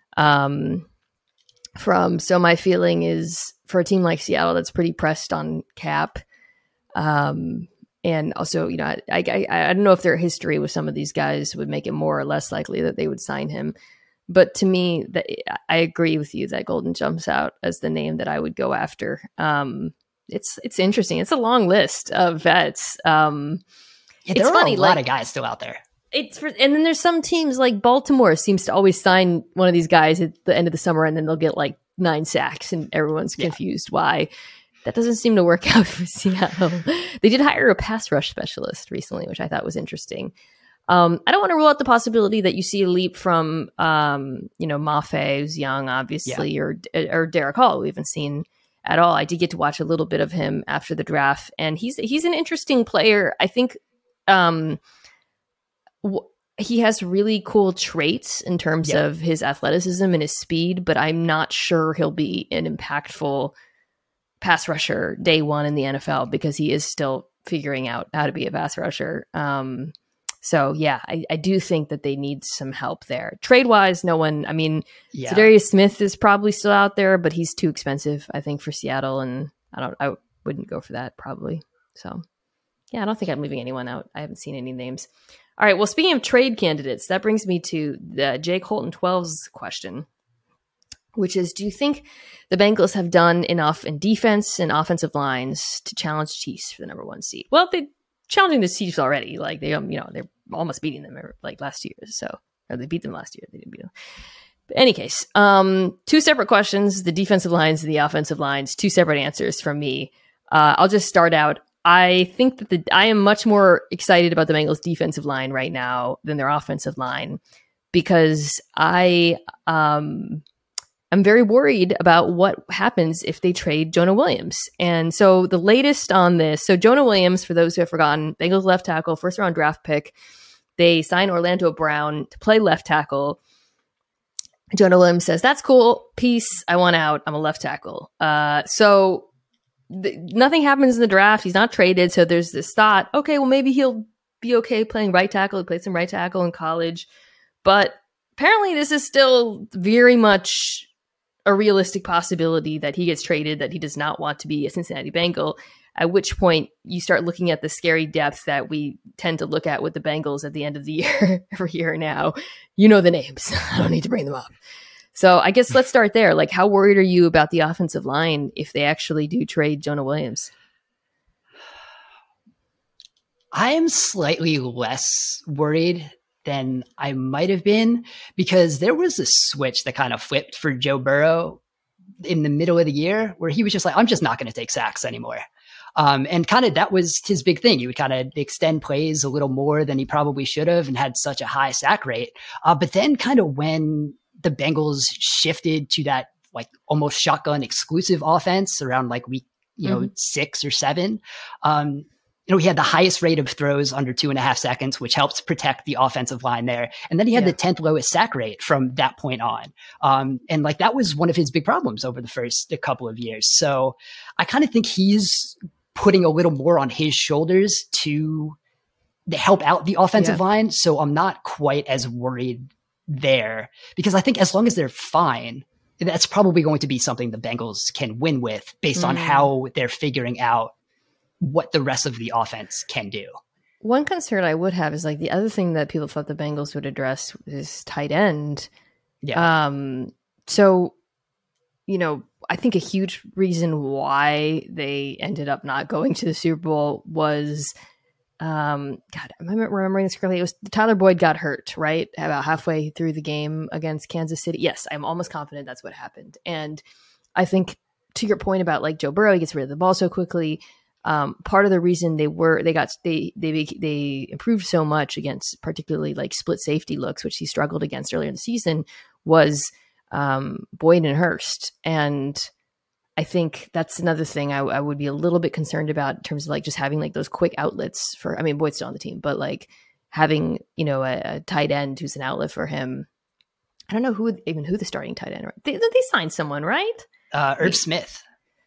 um, from. So my feeling is for a team like Seattle, that's pretty pressed on cap. Um, and also, you know, I, I, I don't know if their history with some of these guys would make it more or less likely that they would sign him. But to me, that I agree with you that Golden jumps out as the name that I would go after. Um, it's it's interesting. It's a long list of vets. Um, yeah, there it's are funny, a lot like, of guys still out there. It's for, and then there's some teams like Baltimore seems to always sign one of these guys at the end of the summer, and then they'll get like nine sacks, and everyone's confused yeah. why. That doesn't seem to work out for Seattle. They did hire a pass rush specialist recently, which I thought was interesting. Um, I don't want to rule out the possibility that you see a leap from, um, you know, Mafe, who's young, obviously, yeah. or or Derek Hall, who we haven't seen at all. I did get to watch a little bit of him after the draft, and he's he's an interesting player. I think um, w- he has really cool traits in terms yeah. of his athleticism and his speed, but I'm not sure he'll be an impactful pass rusher day one in the N F L because he is still figuring out how to be a pass rusher. Um, so yeah, I, I do think that they need some help there. Trade wise, no one. I mean, yeah. Za'Darius Smith is probably still out there, but he's too expensive, I think, for Seattle, and I don't. I wouldn't go for that probably. So yeah, I don't think I'm leaving anyone out. I haven't seen any names. All right. Well, speaking of trade candidates, that brings me to the Jake Holton twelve's question, which is, do you think the Bengals have done enough in defense and offensive lines to challenge Chiefs for the number one seed? Well, they're challenging the Chiefs already. Like they, um, you know, they're almost beating them like last year. So, or they beat them last year. They didn't beat them. But in any case, um, two separate questions: the defensive lines and the offensive lines. Two separate answers from me. Uh, I'll just start out. I think that the I am much more excited about the Bengals defensive line right now than their offensive line, because I um I'm very worried about what happens if they trade Jonah Williams. And so the latest on this, so Jonah Williams, for those who have forgotten, Bengals left tackle, first round draft pick. They signed Orlando Brown to play left tackle. Jonah Williams says, that's cool. Peace. I want out. I'm a left tackle. Uh, so th- nothing happens in the draft. He's not traded. So there's this thought, okay, well, maybe he'll be okay playing right tackle. He played some right tackle in college. But apparently this is still very much a realistic possibility that he gets traded, that he does not want to be a Cincinnati Bengal, at which point you start looking at the scary depth that we tend to look at with the Bengals at the end of the year every year now. You know the names. I don't need to bring them up. So I guess let's start there. Like, how worried are you about the offensive line if they actually do trade Jonah Williams? I am slightly less worried than I might have been, because there was a switch that kind of flipped for Joe Burrow in the middle of the year where he was just like, I'm just not going to take sacks anymore. Um, and kind of that was his big thing. He would kind of extend plays a little more than he probably should have and had such a high sack rate. Uh, but then kind of when the Bengals shifted to that like almost shotgun exclusive offense around like week, you know, mm-hmm. six or seven, um, you know, he had the highest rate of throws under two and a half seconds, which helps protect the offensive line there. And then he had yeah. the tenth lowest sack rate from that point on. Um, and like that was one of his big problems over the first couple of years. So I kind of think he's putting a little more on his shoulders to, to help out the offensive yeah. line. So I'm not quite as worried there, because I think as long as they're fine, that's probably going to be something the Bengals can win with based mm. on how they're figuring out what the rest of the offense can do. One concern I would have is like the other thing that people thought the Bengals would address is tight end. Yeah. Um, so, you know, I think a huge reason why they ended up not going to the Super Bowl was, um, God, am I remembering this correctly? It was Tyler Boyd got hurt, right? About halfway through the game against Kansas City. Yes, I'm almost confident that's what happened. And I think to your point about like Joe Burrow, he gets rid of the ball so quickly. Um, part of the reason they were, they got, they, they, they improved so much against particularly like split safety looks, which he struggled against earlier in the season, was, um, Boyd and Hurst. And I think that's another thing I, I would be a little bit concerned about in terms of like just having like those quick outlets for, I mean, Boyd's still on the team, but like having, you know, a, a tight end who's an outlet for him. I don't know who, even who the starting tight end, right? They, they signed someone, right? Uh, Irv Smith.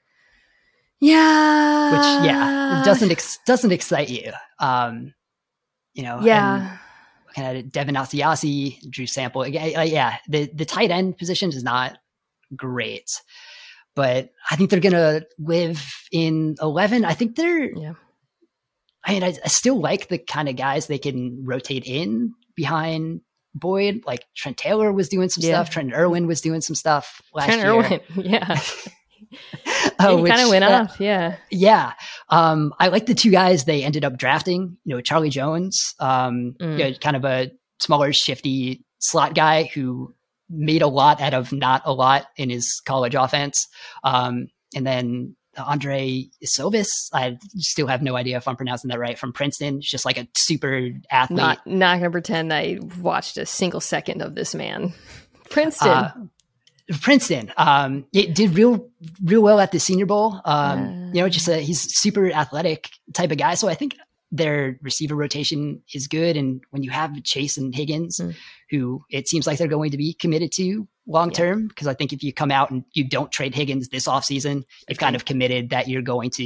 Yeah, which yeah doesn't ex- doesn't excite you, um, you know. Yeah, kind of Devin Asiasi, Drew Sample. Again, uh, yeah, the the tight end position is not great, but I think they're gonna live in eleven. I think they're. Yeah. I mean, I, I still like the kind of guys they can rotate in behind Boyd. Like Trent Taylor was doing some yeah. stuff. Trent Irwin was doing some stuff last Trent year. Irwin, yeah. Uh, he kind of went uh, off, yeah. Yeah. Um, I like the two guys they ended up drafting, you know, Charlie Jones, um, mm. you know, kind of a smaller, shifty slot guy who made a lot out of not a lot in his college offense. Um, and then Andre Isilvis, I still have no idea if I'm pronouncing that right, from Princeton. He's just like a super athlete. Not, not going to pretend I watched a single second of this man. Princeton. Uh, Princeton, um, it did real, real well at the Senior Bowl. Um, uh, you know, just a, he's super athletic type of guy. So I think their receiver rotation is good. And when you have Chase and Higgins, mm. who it seems like they're going to be committed to long-term, because yeah. I think if you come out and you don't trade Higgins this offseason, you've kind of committed that you're going to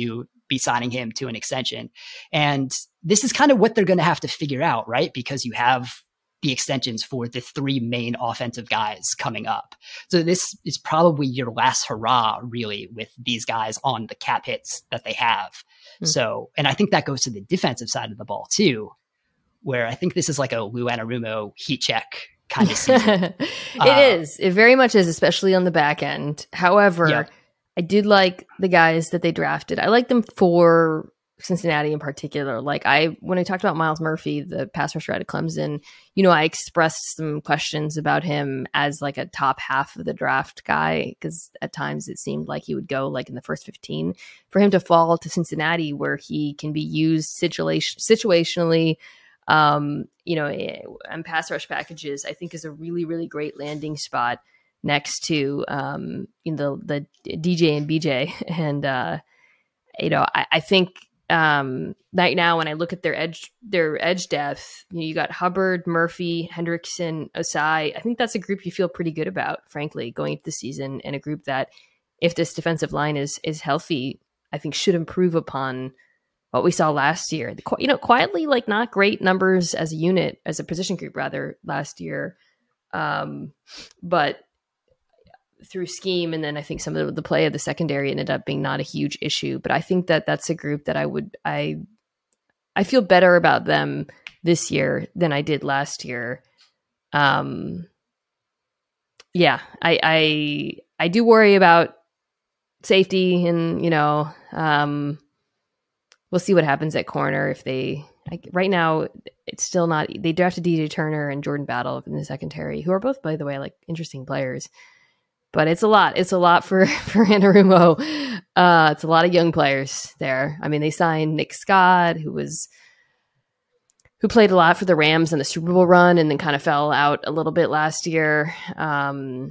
be signing him to an extension. And this is kind of what they're going to have to figure out, right? Because you have the extensions for the three main offensive guys coming up. So this is probably your last hurrah, really, with these guys on the cap hits that they have. Mm-hmm. So, and I think that goes to the defensive side of the ball too, where I think this is like a Lou Anarumo heat check kind of season. It uh, is. It very much is, especially on the back end. However, yeah. I did like the guys that they drafted. I like them for Cincinnati in particular. Like I, when I talked about Myles Murphy, the pass rusher out of Clemson, you know, I expressed some questions about him as like a top half of the draft guy, because at times it seemed like he would go like in the first fifteen. For him to fall to Cincinnati, where he can be used situation situationally, um, you know, and pass rush packages, I think is a really, really great landing spot next to um, you know, the, the D J and B J. And uh, you know, I, I think. Um, right now, when I look at their edge, their edge depth, you know, you got Hubbard, Murphy, Hendrickson, Osai. I think that's a group you feel pretty good about, frankly, going into the season, and a group that, if this defensive line is is healthy, I think should improve upon what we saw last year. The, you know, quietly, like not great numbers as a unit, as a position group, rather, last year, um, but through scheme, and then I think some of the, the play of the secondary ended up being not a huge issue. But I think that that's a group that I would I I feel better about them this year than I did last year. Um, yeah, I I I do worry about safety, and you know, um, we'll see what happens at corner if they. Like, right now, it's still not. They drafted D J Turner and Jordan Battle in the secondary, who are both, by the way, like interesting players. But it's a lot. It's a lot for, for Anarumo. Uh, it's a lot of young players there. I mean, they signed Nick Scott, who was who played a lot for the Rams in the Super Bowl run and then kind of fell out a little bit last year. Um,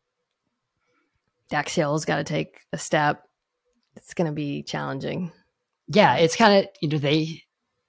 Dax Hill's got to take a step. It's going to be challenging. Yeah, it's kind of, you know, they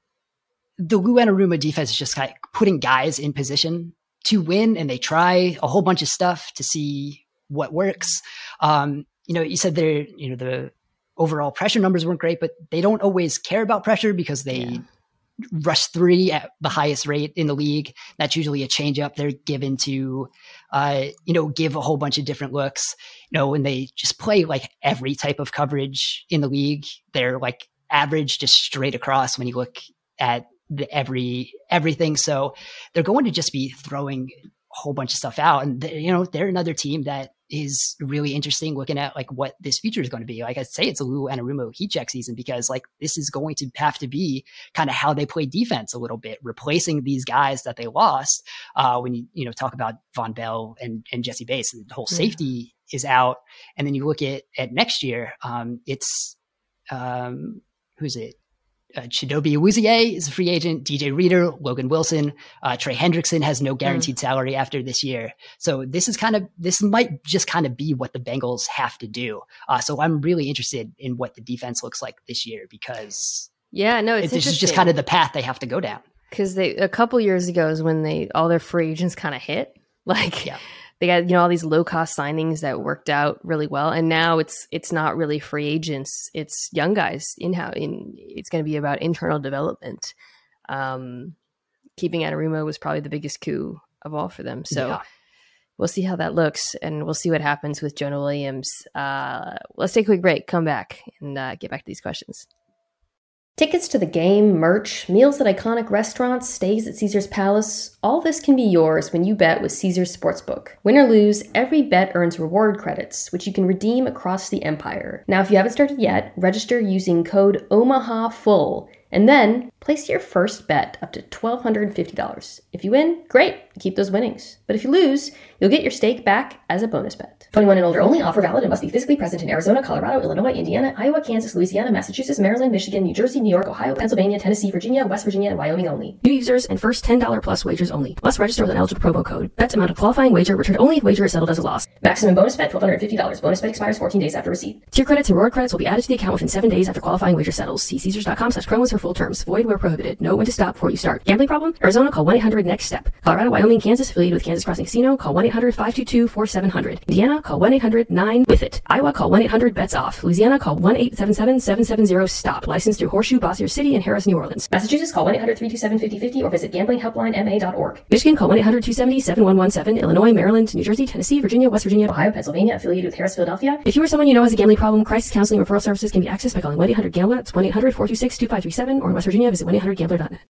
the Lou Anarumo defense is just kind of putting guys in position to win, and they try a whole bunch of stuff to see what works. Um, you know, you said they're, you know, the overall pressure numbers weren't great, but they don't always care about pressure because they yeah. rush three at the highest rate in the league. That's usually a change up they're given to, uh, you know, give a whole bunch of different looks, you know, when they just play like every type of coverage in the league. They're like average just straight across when you look at the every, everything. So they're going to just be throwing a whole bunch of stuff out. And you know, they're another team that is really interesting looking at like what this future is going to be. Like I say, it's a Lou Anarumo heat check season, because like this is going to have to be kind of how they play defense a little bit, replacing these guys that they lost. Uh, when you, you know, talk about Von Bell and, and Jesse Bates, the whole safety yeah. is out. And then you look at, at next year, um, it's, um, who's it? Uh, Chidobe Awuzie is a free agent. D J Reader, Logan Wilson, uh, Trey Hendrickson has no guaranteed mm. salary after this year. So this is kind of, this might just kind of be what the Bengals have to do. Uh, so I'm really interested in what the defense looks like this year, because yeah, no, it's this is just kind of the path they have to go down. Because they a couple years ago is when they all their free agents kind of hit. Like yeah. they got, you know, all these low cost signings that worked out really well, and now it's it's not really free agents; it's young guys in how in. It's going to be about internal development. Um, keeping Anarumo was probably the biggest coup of all for them. So yeah. we'll see how that looks, and we'll see what happens with Jonah Williams. Uh, let's take a quick break, come back, and uh, get back to these questions. Tickets to the game, merch, meals at iconic restaurants, stays at Caesar's Palace, all this can be yours when you bet with Caesar's Sportsbook. Win or lose, every bet earns reward credits, which you can redeem across the empire. Now, if you haven't started yet, register using code OMAHAFULL, and then place your first bet up to twelve fifty dollars. If you win, great, keep those winnings. But if you lose, you'll get your stake back as a bonus bet. twenty-one and older only, offer valid and must be physically present in Arizona, Colorado, Illinois, Indiana, Iowa, Kansas, Louisiana, Massachusetts, Maryland, Michigan, New Jersey, New York, Ohio, Pennsylvania, Tennessee, Virginia, West Virginia, and Wyoming only. New users and first ten dollars plus wagers only. Must register with an eligible promo code. Bet amount of qualifying wager returned only if wager is settled as a loss. Maximum bonus bet twelve fifty dollars. Bonus bet expires fourteen days after receipt. Tier credits and reward credits will be added to the account within seven days after qualifying wager settles. See Caesars.com slash promos for full terms. Void where prohibited. Know when to stop before you start. Gambling problem? Arizona, call one eight hundred next step. Colorado, Wyoming, Wyoming, Kansas, affiliated with Kansas Crossing Casino, call one eight hundred five two two four seven zero zero. Indiana, call one eight hundred nine with it. Iowa, call one eight hundred bets off. Louisiana, call one eight seven seven seven seven zero stop. Licensed through Horseshoe, Bossier City, and Harris, New Orleans. Massachusetts, call one eight hundred three two seven five zero five zero or visit gambling helpline m a dot org. Michigan, call one eight hundred two seven zero seven one one seven. Illinois, Maryland, New Jersey, Tennessee, Virginia, West Virginia, Ohio, Pennsylvania, affiliated with Harris, Philadelphia. If you or someone you know has a gambling problem, crisis counseling referral services can be accessed by calling one eight hundred gambler. That's one eight hundred four two six two five three seven, or in West Virginia, visit one eight hundred gambler dot net.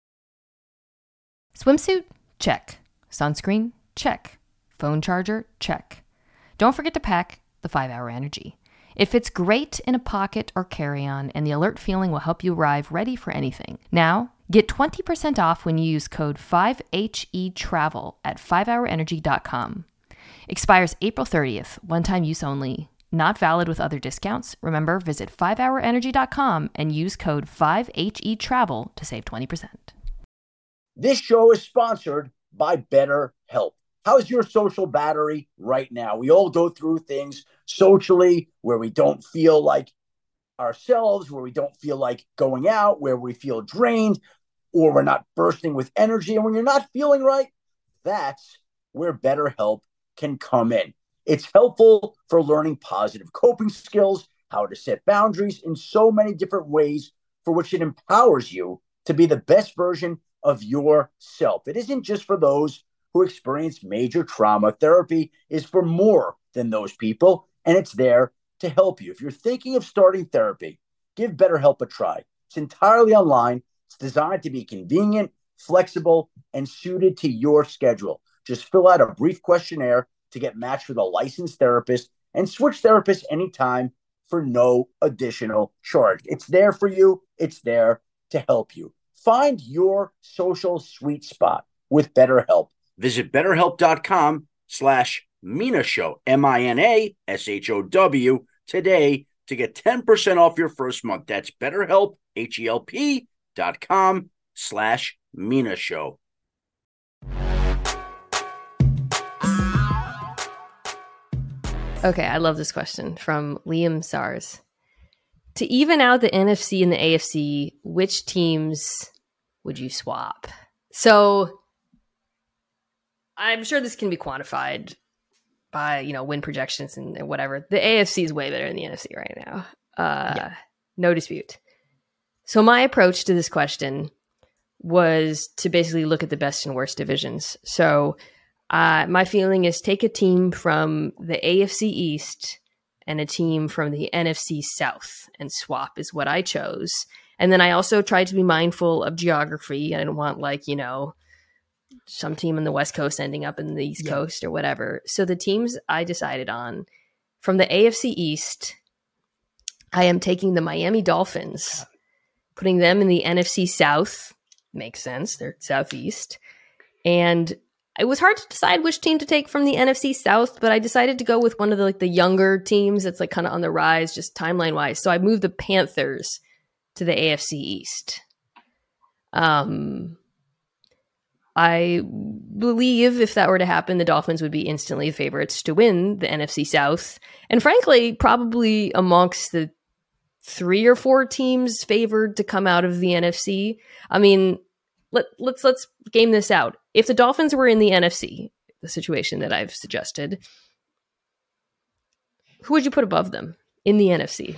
Swimsuit? Check. Sunscreen? Check. Phone charger? Check. Don't forget to pack the five hour Energy. It fits great in a pocket or carry-on, and the alert feeling will help you arrive ready for anything. Now, get twenty percent off when you use code five H E travel at five hour energy dot com. Expires April thirtieth, one-time use only. Not valid with other discounts. Remember, visit five hour energy dot com and use code five H E travel to save twenty percent. This show is sponsored by BetterHelp. How's your social battery right now? We all go through things socially where we don't feel like ourselves, where we don't feel like going out, where we feel drained, or we're not bursting with energy. And when you're not feeling right, that's where BetterHelp can come in. It's helpful for learning positive coping skills, how to set boundaries in so many different ways, for which it empowers you to be the best version of yourself. It isn't just for those who experience major trauma. Therapy is for more than those people, and it's there to help you. If you're thinking of starting therapy, give BetterHelp a try. It's entirely online. It's designed to be convenient, flexible, and suited to your schedule. Just fill out a brief questionnaire to get matched with a licensed therapist and switch therapists anytime for no additional charge. It's there for you. It's there to help you. Find your social sweet spot with BetterHelp. Visit betterhelp.com slash Mina Show, M I N A S H O W, today to get ten percent off your first month. That's BetterHelp, H E L P dot com slash Mina Show. Okay, I love this question from Liam Sars. To even out the N F C and the A F C, which teams would you swap? So I'm sure this can be quantified by, you know, win projections and, and whatever. The A F C is way better than the N F C right now. Uh, yeah. No dispute. So my approach to this question was to basically look at the best and worst divisions. So uh, my feeling is take a team from the A F C East and a team from the N F C South and swap is what I chose. And then I also tried to be mindful of geography. I didn't want, like, you know, some team in the West Coast ending up in the East yeah. Coast or whatever. So the teams I decided on from the A F C East, I am taking the Miami Dolphins, putting them in the N F C South. Makes sense. They're Southeast. And it was hard to decide which team to take from the N F C South, but I decided to go with one of the like the younger teams that's like kind of on the rise, just timeline wise. So I moved the Panthers to the A F C East. Um, I believe if that were to happen, the Dolphins would be instantly favorites to win the N F C South, and frankly, probably amongst the three or four teams favored to come out of the N F C. I mean, let, let's let's game this out. If the Dolphins were in the N F C, the situation that I've suggested, who would you put above them in the N F C?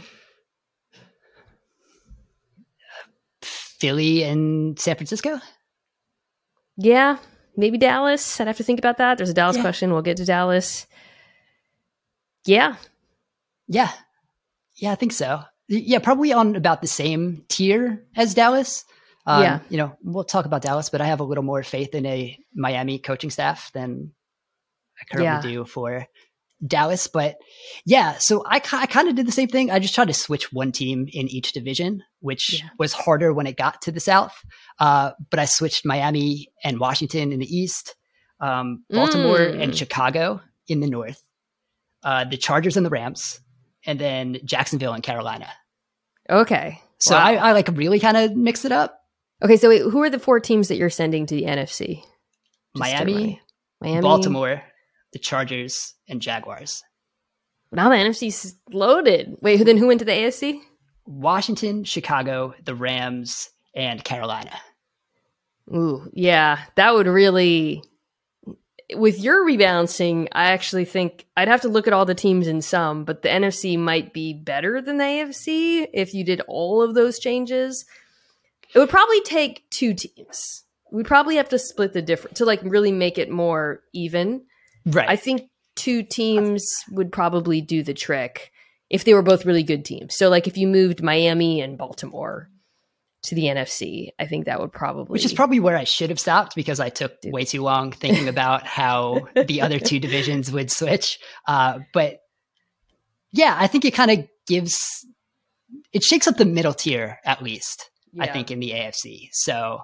Philly and San Francisco? Yeah, maybe Dallas. I'd have to think about that. There's a Dallas yeah. question. We'll get to Dallas. Yeah. Yeah. Yeah, I think so. Yeah, probably on about the same tier as Dallas. Um, yeah. You know, we'll talk about Dallas, but I have a little more faith in a Miami coaching staff than I currently yeah. do for Dallas. But yeah, so I, I kind of did the same thing. I just tried to switch one team in each division, which yeah. was harder when it got to the South. Uh, but I switched Miami and Washington in the East, um, Baltimore mm. and Chicago in the North, uh, the Chargers and the Rams, and then Jacksonville and Carolina. Okay. So wow. I, I like really kind of mixed it up. Okay, so wait, who are the four teams that you're sending to the N F C? Just Miami, Miami, Baltimore, the Chargers, and Jaguars. Now the N F C's loaded. Wait, then who went to the A F C? Washington, Chicago, the Rams, and Carolina. Ooh, yeah, that would really with your rebalancing, I actually think I'd have to look at all the teams in some, but the N F C might be better than the A F C if you did all of those changes. It would probably take two teams. We'd probably have to split the difference to like really make it more even. Right. I think two teams would probably do the trick if they were both really good teams. So like if you moved Miami and Baltimore to the N F C, I think that would probably... Which is probably where I should have stopped because I took way too long thinking about how the other two divisions would switch. Uh, but yeah, I think it kind of gives... It shakes up the middle tier, at least, yeah. I think, in the A F C. So...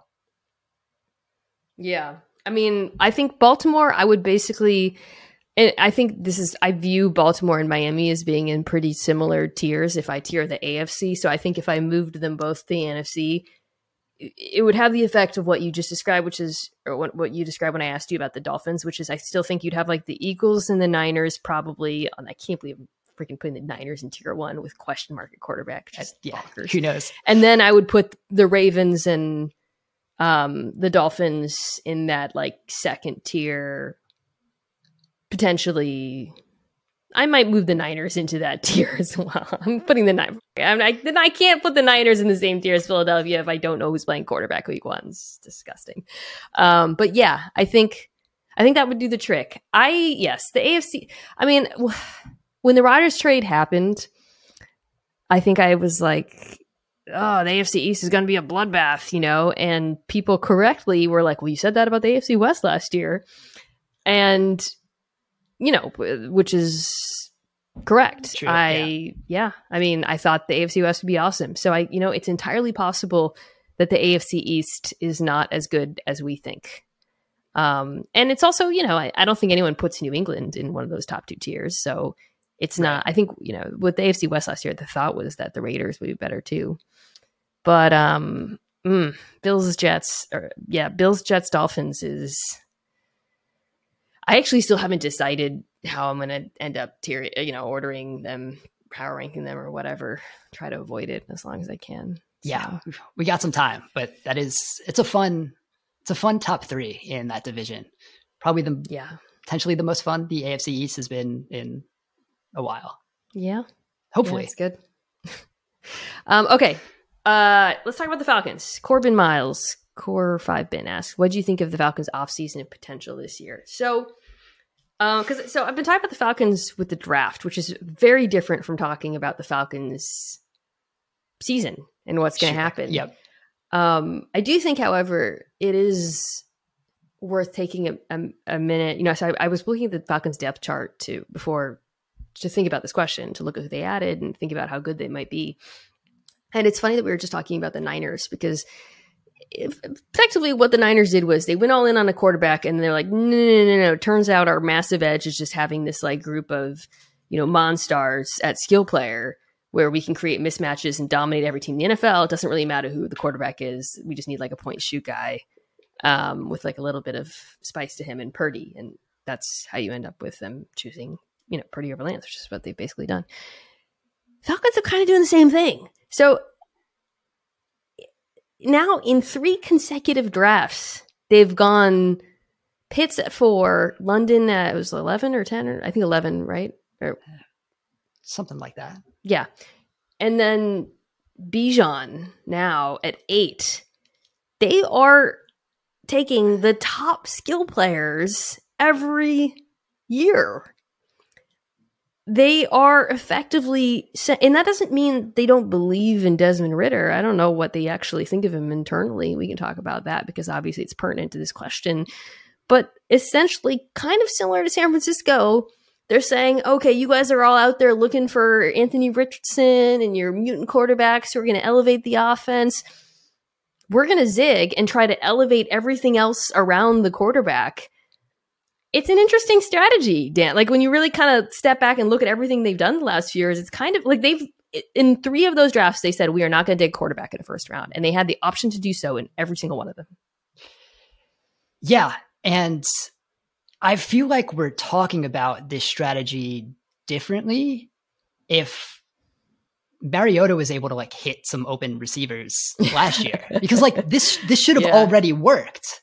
Yeah. I mean, I think Baltimore, I would basically... And I think this is, I view Baltimore and Miami as being in pretty similar tiers if I tier the A F C. So I think if I moved them both to the N F C, it would have the effect of what you just described, which is, or what, what you described when I asked you about the Dolphins, which is I still think you'd have like the Eagles and the Niners probably, and I can't believe I'm freaking putting the Niners in tier one with question mark at quarterback. Just yeah, bonkers. Who knows? And then I would put the Ravens and um, the Dolphins in that like second tier. Potentially, I might move the Niners into that tier as well. I'm putting the Niners. I, I, then I can't put the Niners in the same tier as Philadelphia if I don't know who's playing quarterback week one. It's disgusting. Um, but yeah, I think I think that would do the trick. I yes, the A F C. I mean, when the Rodgers trade happened, I think I was like, oh, the A F C East is going to be a bloodbath, you know. And people correctly were like, well, you said that about the A F C West last year, and you know, which is correct. True, I, yeah. yeah, I mean, I thought the A F C West would be awesome. So I, you know, it's entirely possible that the A F C East is not as good as we think. Um, and it's also, you know, I, I don't think anyone puts New England in one of those top two tiers. So it's not, right. I think, you know, with the A F C West last year, the thought was that the Raiders would be better too. But um, mm, Bills, Jets, or yeah, Bills, Jets, Dolphins is... I actually still haven't decided how I'm going to end up tier, you know, ordering them, power ranking them or whatever. Try to avoid it as long as I can. So. Yeah, we got some time, but that is, it's a fun, it's a fun top three in that division. Probably the, yeah, potentially the most fun the A F C East has been in a while. Yeah. Hopefully. It's yeah, good. um, okay. Uh, let's talk about the Falcons. Corbin Miles, Core five Bin asks, what do you think of the Falcons offseason and potential this year? So, um, cause so I've been talking about the Falcons with the draft, which is very different from talking about the Falcons season and what's going to sure. happen. Yep. Um, I do think, however, it is worth taking a, a, a minute. You know, so I, I was looking at the Falcons depth chart to before to think about this question, to look at who they added and think about how good they might be. And it's funny that we were just talking about the Niners because effectively what the Niners did was they went all in on a quarterback and they're like, no, no, no, no. Turns out our massive edge is just having this like group of, you know, monsters at skill player where we can create mismatches and dominate every team in the N F L. It doesn't really matter who the quarterback is. We just need like a point shoot guy um, with like a little bit of spice to him and Purdy. And that's how you end up with them choosing, you know, Purdy over Lance, which is what they've basically done. Falcons are kind of doing the same thing. So now in three consecutive drafts, they've gone Pitts at four, London at, it was eleven or ten, or I think eleven, right? Or something like that. Yeah. And then Bijan now at eight. They are taking the top skill players every year. They are effectively, and that doesn't mean they don't believe in Desmond Ridder. I don't know what they actually think of him internally. We can talk about that because obviously it's pertinent to this question. But essentially, kind of similar to San Francisco, they're saying, okay, you guys are all out there looking for Anthony Richardson and your mutant quarterbacks who are going to elevate the offense. We're going to zig and try to elevate everything else around the quarterback. It's an interesting strategy, Dan. Like when you really kind of step back and look at everything they've done the last few years, it's kind of like they've, in three of those drafts, they said, we are not going to take quarterback in the first round. And they had the option to do so in every single one of them. Yeah. And I feel like we're talking about this strategy differently if Mariota was able to like hit some open receivers last year, because like this, this should have yeah. already worked.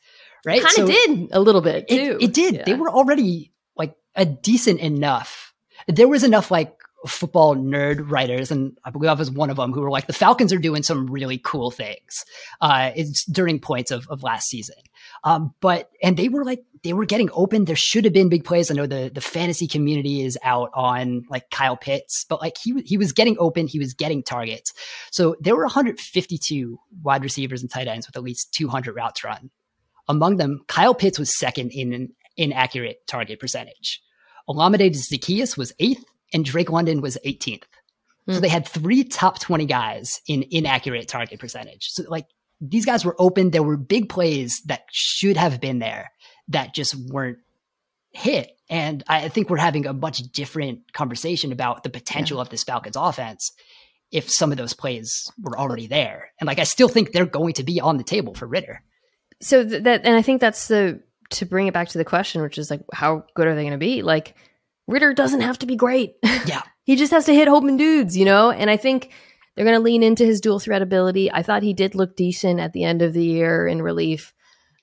right? Kind of so did a little bit too. It, it did. Yeah. They were already like a decent enough. There was enough like football nerd writers, and I believe I was one of them, who were like, the Falcons are doing some really cool things. Uh, it's during points of, of last season. Um, but, and they were like, they were getting open. There should have been big plays. I know the, the fantasy community is out on like Kyle Pitts, but like he, he was getting open. He was getting targets. So there were one hundred fifty-two wide receivers and tight ends with at least two hundred routes run. Among them, Kyle Pitts was second in an inaccurate target percentage. Olamide Zaccheaus was eighth and Drake London was eighteenth. Hmm. So they had three top twenty guys in inaccurate target percentage. So like, these guys were open. There were big plays that should have been there that just weren't hit. And I think we're having a much different conversation about the potential yeah. of this Falcons offense if some of those plays were already there. And like, I still think they're going to be on the table for Ridder. So th- that, and I think that's the, to bring it back to the question, which is like, how good are they going to be? Like, Ridder doesn't have to be great. Yeah. He just has to hit open dudes, you know? And I think they're going to lean into his dual threat ability. I thought he did look decent at the end of the year in relief.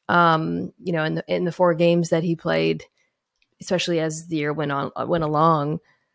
Um, you know, in the in the four games that he played, especially as the year went on went along.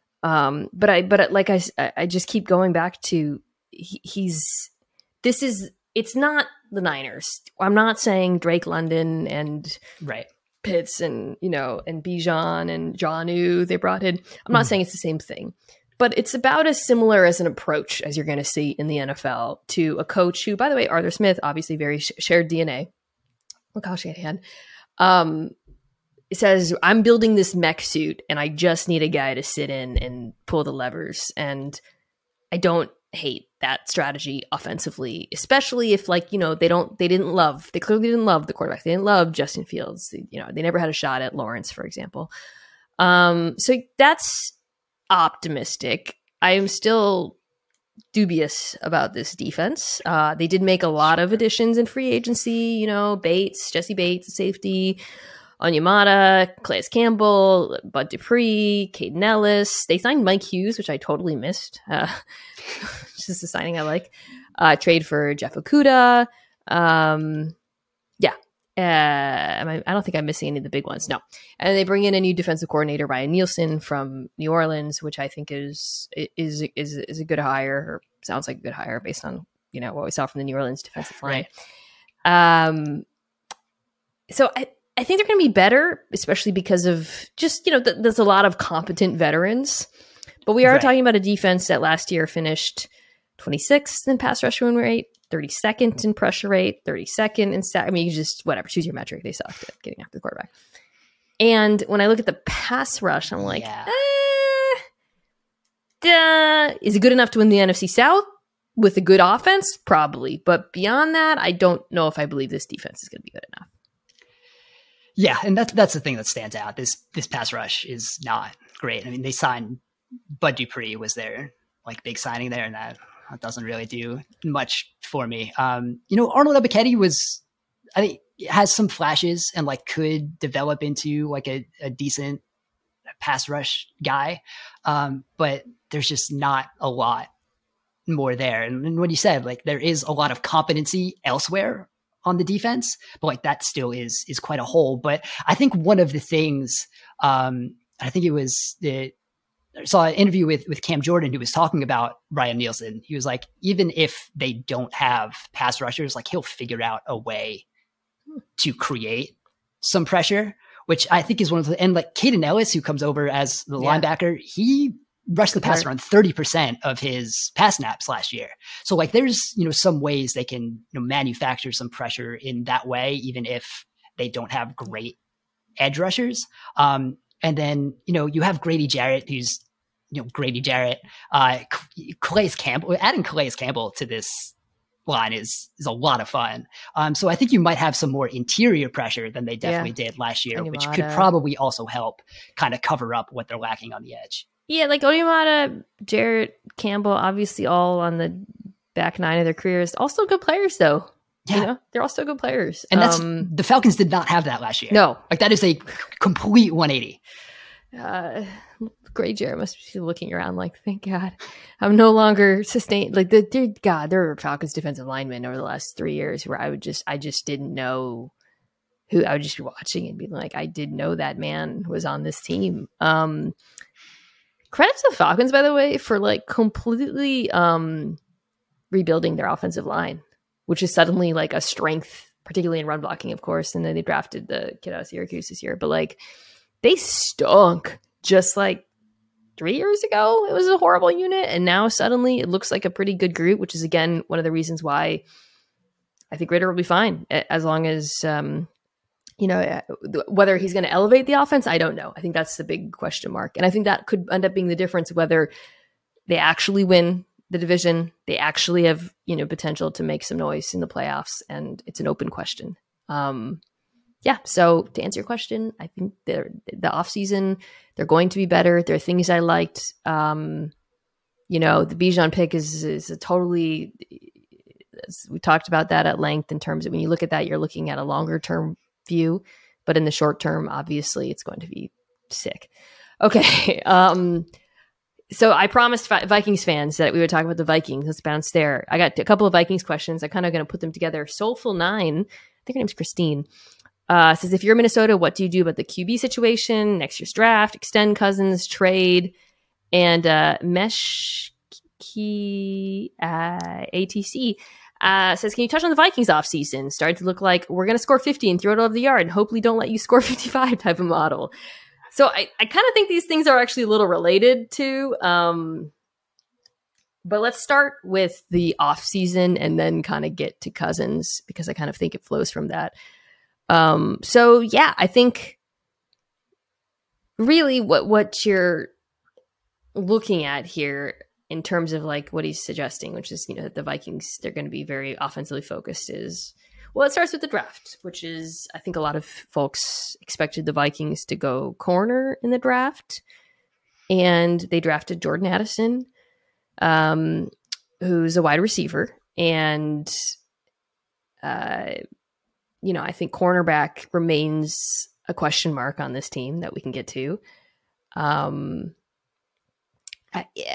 Um, but I, but like I, I just keep going back to he, he's. This is it's not the Niners. I'm not saying Drake London and right Pitts and you know and Bijan and Jonnu they brought in. I'm not mm. saying it's the same thing. But it's about as similar as an approach as you're going to see in the N F L to a coach who, by the way, Arthur Smith, obviously very sh- shared D N A. Look how she had hand. Um, it says, I'm building this mech suit and I just need a guy to sit in and pull the levers. And I don't hate that strategy offensively, especially if like, you know, they don't, they didn't love, they clearly didn't love the quarterback. They didn't love Justin Fields. You know, they never had a shot at Lawrence, for example. Um, so that's optimistic. I am still dubious about this defense. Uh, they did make a lot of additions in free agency, you know, Bates, Jesse Bates, safety, Onyemata, Calais Campbell, Bud Dupree, Caden Ellis. They signed Mike Hughes, which I totally missed. Uh, just a signing I like. Uh, trade for Jeff Okudah. Um, yeah. Uh, I don't think I'm missing any of the big ones. No. And they bring in a new defensive coordinator, Ryan Nielsen from New Orleans, which I think is is is is a good hire, or sounds like a good hire based on you know what we saw from the New Orleans defensive line. Right. Um, so I I think they're going to be better, especially because of just you know th- there's a lot of competent veterans, but we are right. talking about a defense that last year finished twenty-sixth in pass rush win rate, thirty-second in pressure rate, thirty-second in sack. I mean, you just, whatever, choose your metric. They sucked at getting after the quarterback. And when I look at the pass rush, I'm like, yeah. eh, duh. Is it good enough to win the N F C South with a good offense? Probably. But beyond that, I don't know if I believe this defense is going to be good enough. Yeah, and that's that's the thing that stands out. This this pass rush is not great. I mean, they signed Bud Dupree was their like big signing there, and that That doesn't really do much for me. Um, you know, Arnold Ebiketie was, I think, has some flashes and like could develop into like a, a decent pass rush guy. Um, but there's just not a lot more there. And, and what you said, like there is a lot of competency elsewhere on the defense, but like that still is, is quite a hole. But I think one of the things, um, I think it was the, I saw an interview with, with Cam Jordan who was talking about Ryan Nielsen. He was like, even if they don't have pass rushers, like he'll figure out a way to create some pressure, which I think is one of the, and like Caden Ellis, who comes over as the yeah. linebacker, he rushed the passer on thirty percent of his pass snaps last year. So like there's, you know, some ways they can you know, manufacture some pressure in that way, even if they don't have great edge rushers. Um, and then, you know, you have Grady Jarrett, who's, you know, Grady Jarrett, uh, Calais Campbell, adding Calais Campbell to this line is, is a lot of fun. Um, so I think you might have some more interior pressure than they definitely yeah. did last year, Onyemata. Which could probably also help kind of cover up what they're lacking on the edge. Yeah. Like Onyemata, Jarrett, Campbell, obviously all on the back nine of their careers. Also good players though. Yeah. You know, they're all still good players. And that's, um, the Falcons did not have that last year. No. Like that is a complete one eighty. Uh, Great Jarrett must be looking around like, thank God, I'm no longer sustained. Like the dude, God, there were Falcons defensive linemen over the last three years where I would just, I just didn't know who I would just be watching and being like, I didn't know that man was on this team. Um, credit to the Falcons, by the way, for like completely um, rebuilding their offensive line, which is suddenly like a strength, particularly in run blocking, of course. And then they drafted the kid out of Syracuse this year, but like they stunk just like three years ago. It was a horrible unit. And now suddenly it looks like a pretty good group, which is again, one of the reasons why I think Ridder will be fine as long as, um, you know, whether he's going to elevate the offense, I don't know. I think that's the big question mark. And I think that could end up being the difference, whether they actually win the division, they actually have, you know, potential to make some noise in the playoffs. And it's an open question. Um, yeah. So to answer your question, I think they're the offseason, they're going to be better. There are things I liked. Um, you know, the Bijan pick is, is a totally, we talked about that at length in terms of when you look at that, you're looking at a longer term view, but in the short term, obviously it's going to be sick. Okay. Um, so I promised Vikings fans that we would talk about the Vikings. Let's bounce there. I got a couple of Vikings questions. I'm kind of going to put them together. Soulful Nine, I think her name's Christine, uh, says, if you're Minnesota, what do you do about the Q B situation, next year's draft, extend Cousins, trade, and uh, Mesh Key uh, A T C Uh, says, can you touch on the Vikings offseason? Started to look like we're going to score fifty and throw it over the yard and hopefully don't let you score fifty-five type of model. So I, I kind of think these things are actually a little related to, um, but let's start with the offseason and then kind of get to Cousins because I kind of think it flows from that. Um, so yeah, I think really what, what you're looking at here in terms of like what he's suggesting, which is, you know, the Vikings, they're going to be very offensively focused is, well, it starts with the draft, which is, I think a lot of folks expected the Vikings to go corner in the draft. And they drafted Jordan Addison, um, who's a wide receiver. And, uh, you know, I think cornerback remains a question mark on this team that we can get to. Um, I, yeah.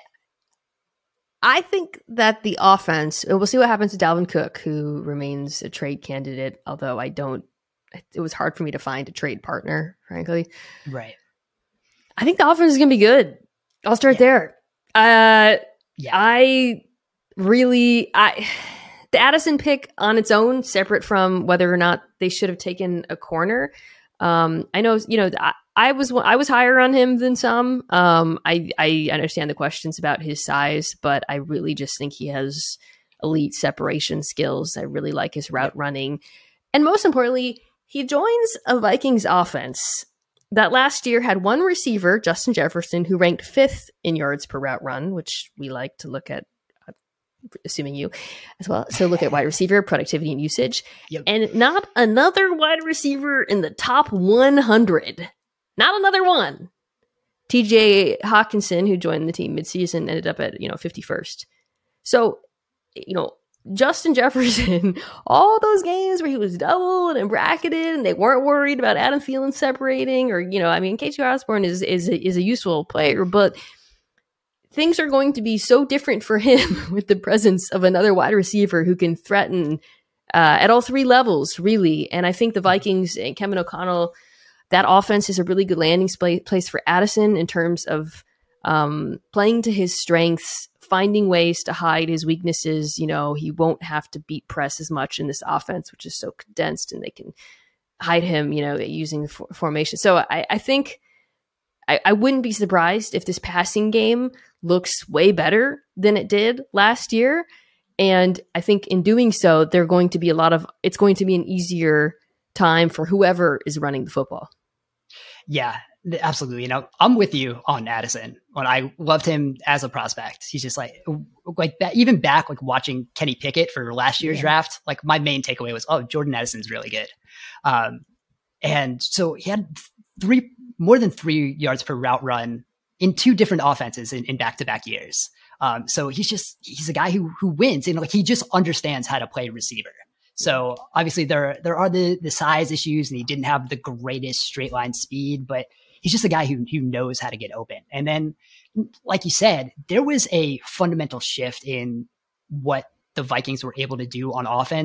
I think that the offense, we'll see what happens to Dalvin Cook, who remains a trade candidate, although I don't, it was hard for me to find a trade partner, frankly. Right. I think the offense is going to be good. I'll start yeah. there. Uh, yeah. I really, I, the Addison pick on its own, separate from whether or not they should have taken a corner. Um, I know, you know, I, I was I was higher on him than some. Um, I I understand the questions about his size, but I really just think he has elite separation skills. I really like his route running, and most importantly, he joins a Vikings offense that last year had one receiver, Justin Jefferson, who ranked fifth in yards per route run, which we like to look at. Assuming you as well. So look at wide receiver productivity and usage, yep. and not another wide receiver in the top one hundred. Not another one. T J Hawkinson, who joined the team midseason, ended up at, you know, fifty-first. So, you know, Justin Jefferson, all those games where he was doubled and bracketed and they weren't worried about Adam Thielen separating, or, you know, I mean, K J Osborne is, is, is a useful player, but things are going to be so different for him with the presence of another wide receiver who can threaten uh, at all three levels, really. And I think the Vikings and Kevin O'Connell, that offense is a really good landing place for Addison in terms of um, playing to his strengths, finding ways to hide his weaknesses. You know, he won't have to beat press as much in this offense, which is so condensed, and they can hide him, you know, using the for- formation. So I, I think I, I wouldn't be surprised if this passing game looks way better than it did last year. And I think in doing so, they're going to be a lot of, it's going to be an easier time for whoever is running the football. Yeah, absolutely. You know, I'm with you on Addison. When I loved him as a prospect, he's just like, like that, even back, like watching Kenny Pickett for last year's yeah. draft, like my main takeaway was, oh, Jordan Addison's really good. Um, and so he had three, more than three yards per route run in two different offenses in, in back-to-back years. Um, so he's just, he's a guy who, who wins, and like, he just understands how to play receiver. So obviously there, there are the, the size issues, and he didn't have the greatest straight line speed, but he's just a guy who, who knows how to get open. And then, like you said, there was a fundamental shift in what the Vikings were able to do on offense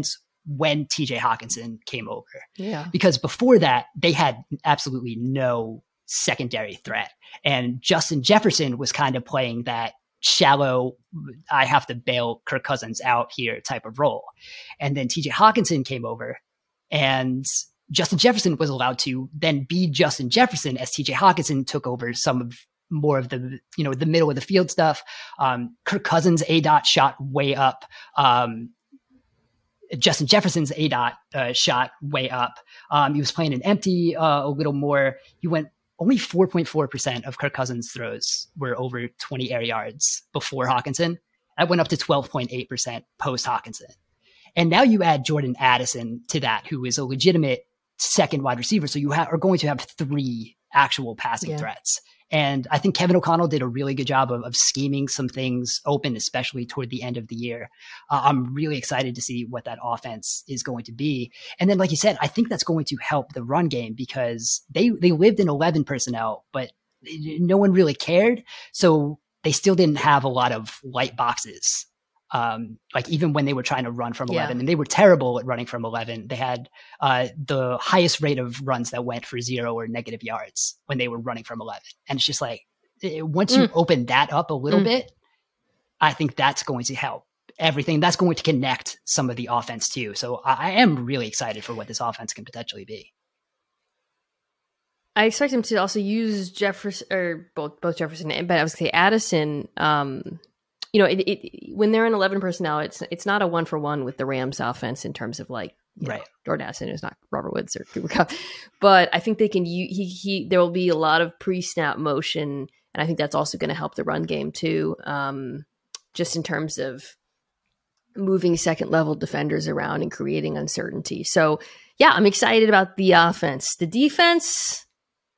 when T J Hawkinson came over. Yeah. Because before that, they had absolutely no secondary threat. And Justin Jefferson was kind of playing that shallow, I have to bail Kirk Cousins out here type of role. And then T J Hawkinson came over, and Justin Jefferson was allowed to then be Justin Jefferson as T J Hawkinson took over some of more of the, you know, the middle of the field stuff. Um, Kirk Cousins' A DOT shot way up. Um, Justin Jefferson's A DOT uh, shot way up. Um, he was playing an empty uh, a little more. He went only four point four percent of Kirk Cousins' throws were over twenty air yards before Hawkinson. That went up to twelve point eight percent post Hawkinson. And now you add Jordan Addison to that, who is a legitimate second wide receiver. So you ha- are going to have three actual passing yeah. threats. And I think Kevin O'Connell did a really good job of, of scheming some things open, especially toward the end of the year. Uh, I'm really excited to see what that offense is going to be. And then, like you said, I think that's going to help the run game because they, they lived in eleven personnel, but no one really cared. So they still didn't have a lot of light boxes. Um, like even when they were trying to run from eleven, yeah. and they were terrible at running from eleven, they had uh, the highest rate of runs that went for zero or negative yards when they were running from eleven. And it's just like, it, once mm. you open that up a little mm. bit, I think that's going to help everything. That's going to connect some of the offense too. So I, I am really excited for what this offense can potentially be. I expect him to also use Jefferson, or both both Jefferson and, but I was going to say Addison. Um, You know, it, it, when they're in eleven personnel, it's it's not a one for one with the Rams offense in terms of like, right. know, Jordan Addison is not Robert Woods or Cooper Kupp, but I think they can. He he. There will be a lot of pre-snap motion, and I think that's also going to help the run game too. Um, just in terms of moving second level defenders around and creating uncertainty. So yeah, I'm excited about the offense. The defense,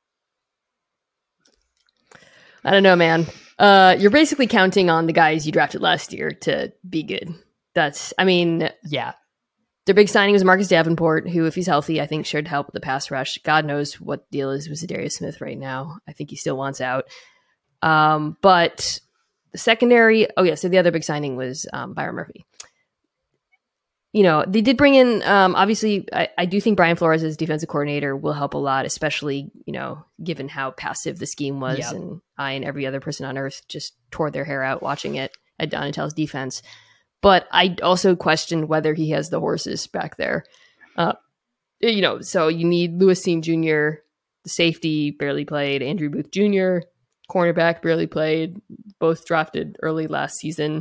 I don't know, man. Uh, you're basically counting on the guys you drafted last year to be good. That's, I mean, yeah. Their big signing was Marcus Davenport, who, if he's healthy, I think should help with the pass rush. God knows what the deal is with Zadarius Smith right now. I think he still wants out. Um, but the secondary, oh yeah, so the other big signing was um, Byron Murphy. You know, they did bring in, um, obviously, I, I do think Brian Flores as defensive coordinator will help a lot, especially, you know, given how passive the scheme was. Yep. And I and every other person on earth just tore their hair out watching it at Donatel's defense. But I also questioned whether he has the horses back there. Uh, you know, so you need Lewis Cine Junior, the safety barely played, Andrew Booth Junior, cornerback barely played, both drafted early last season.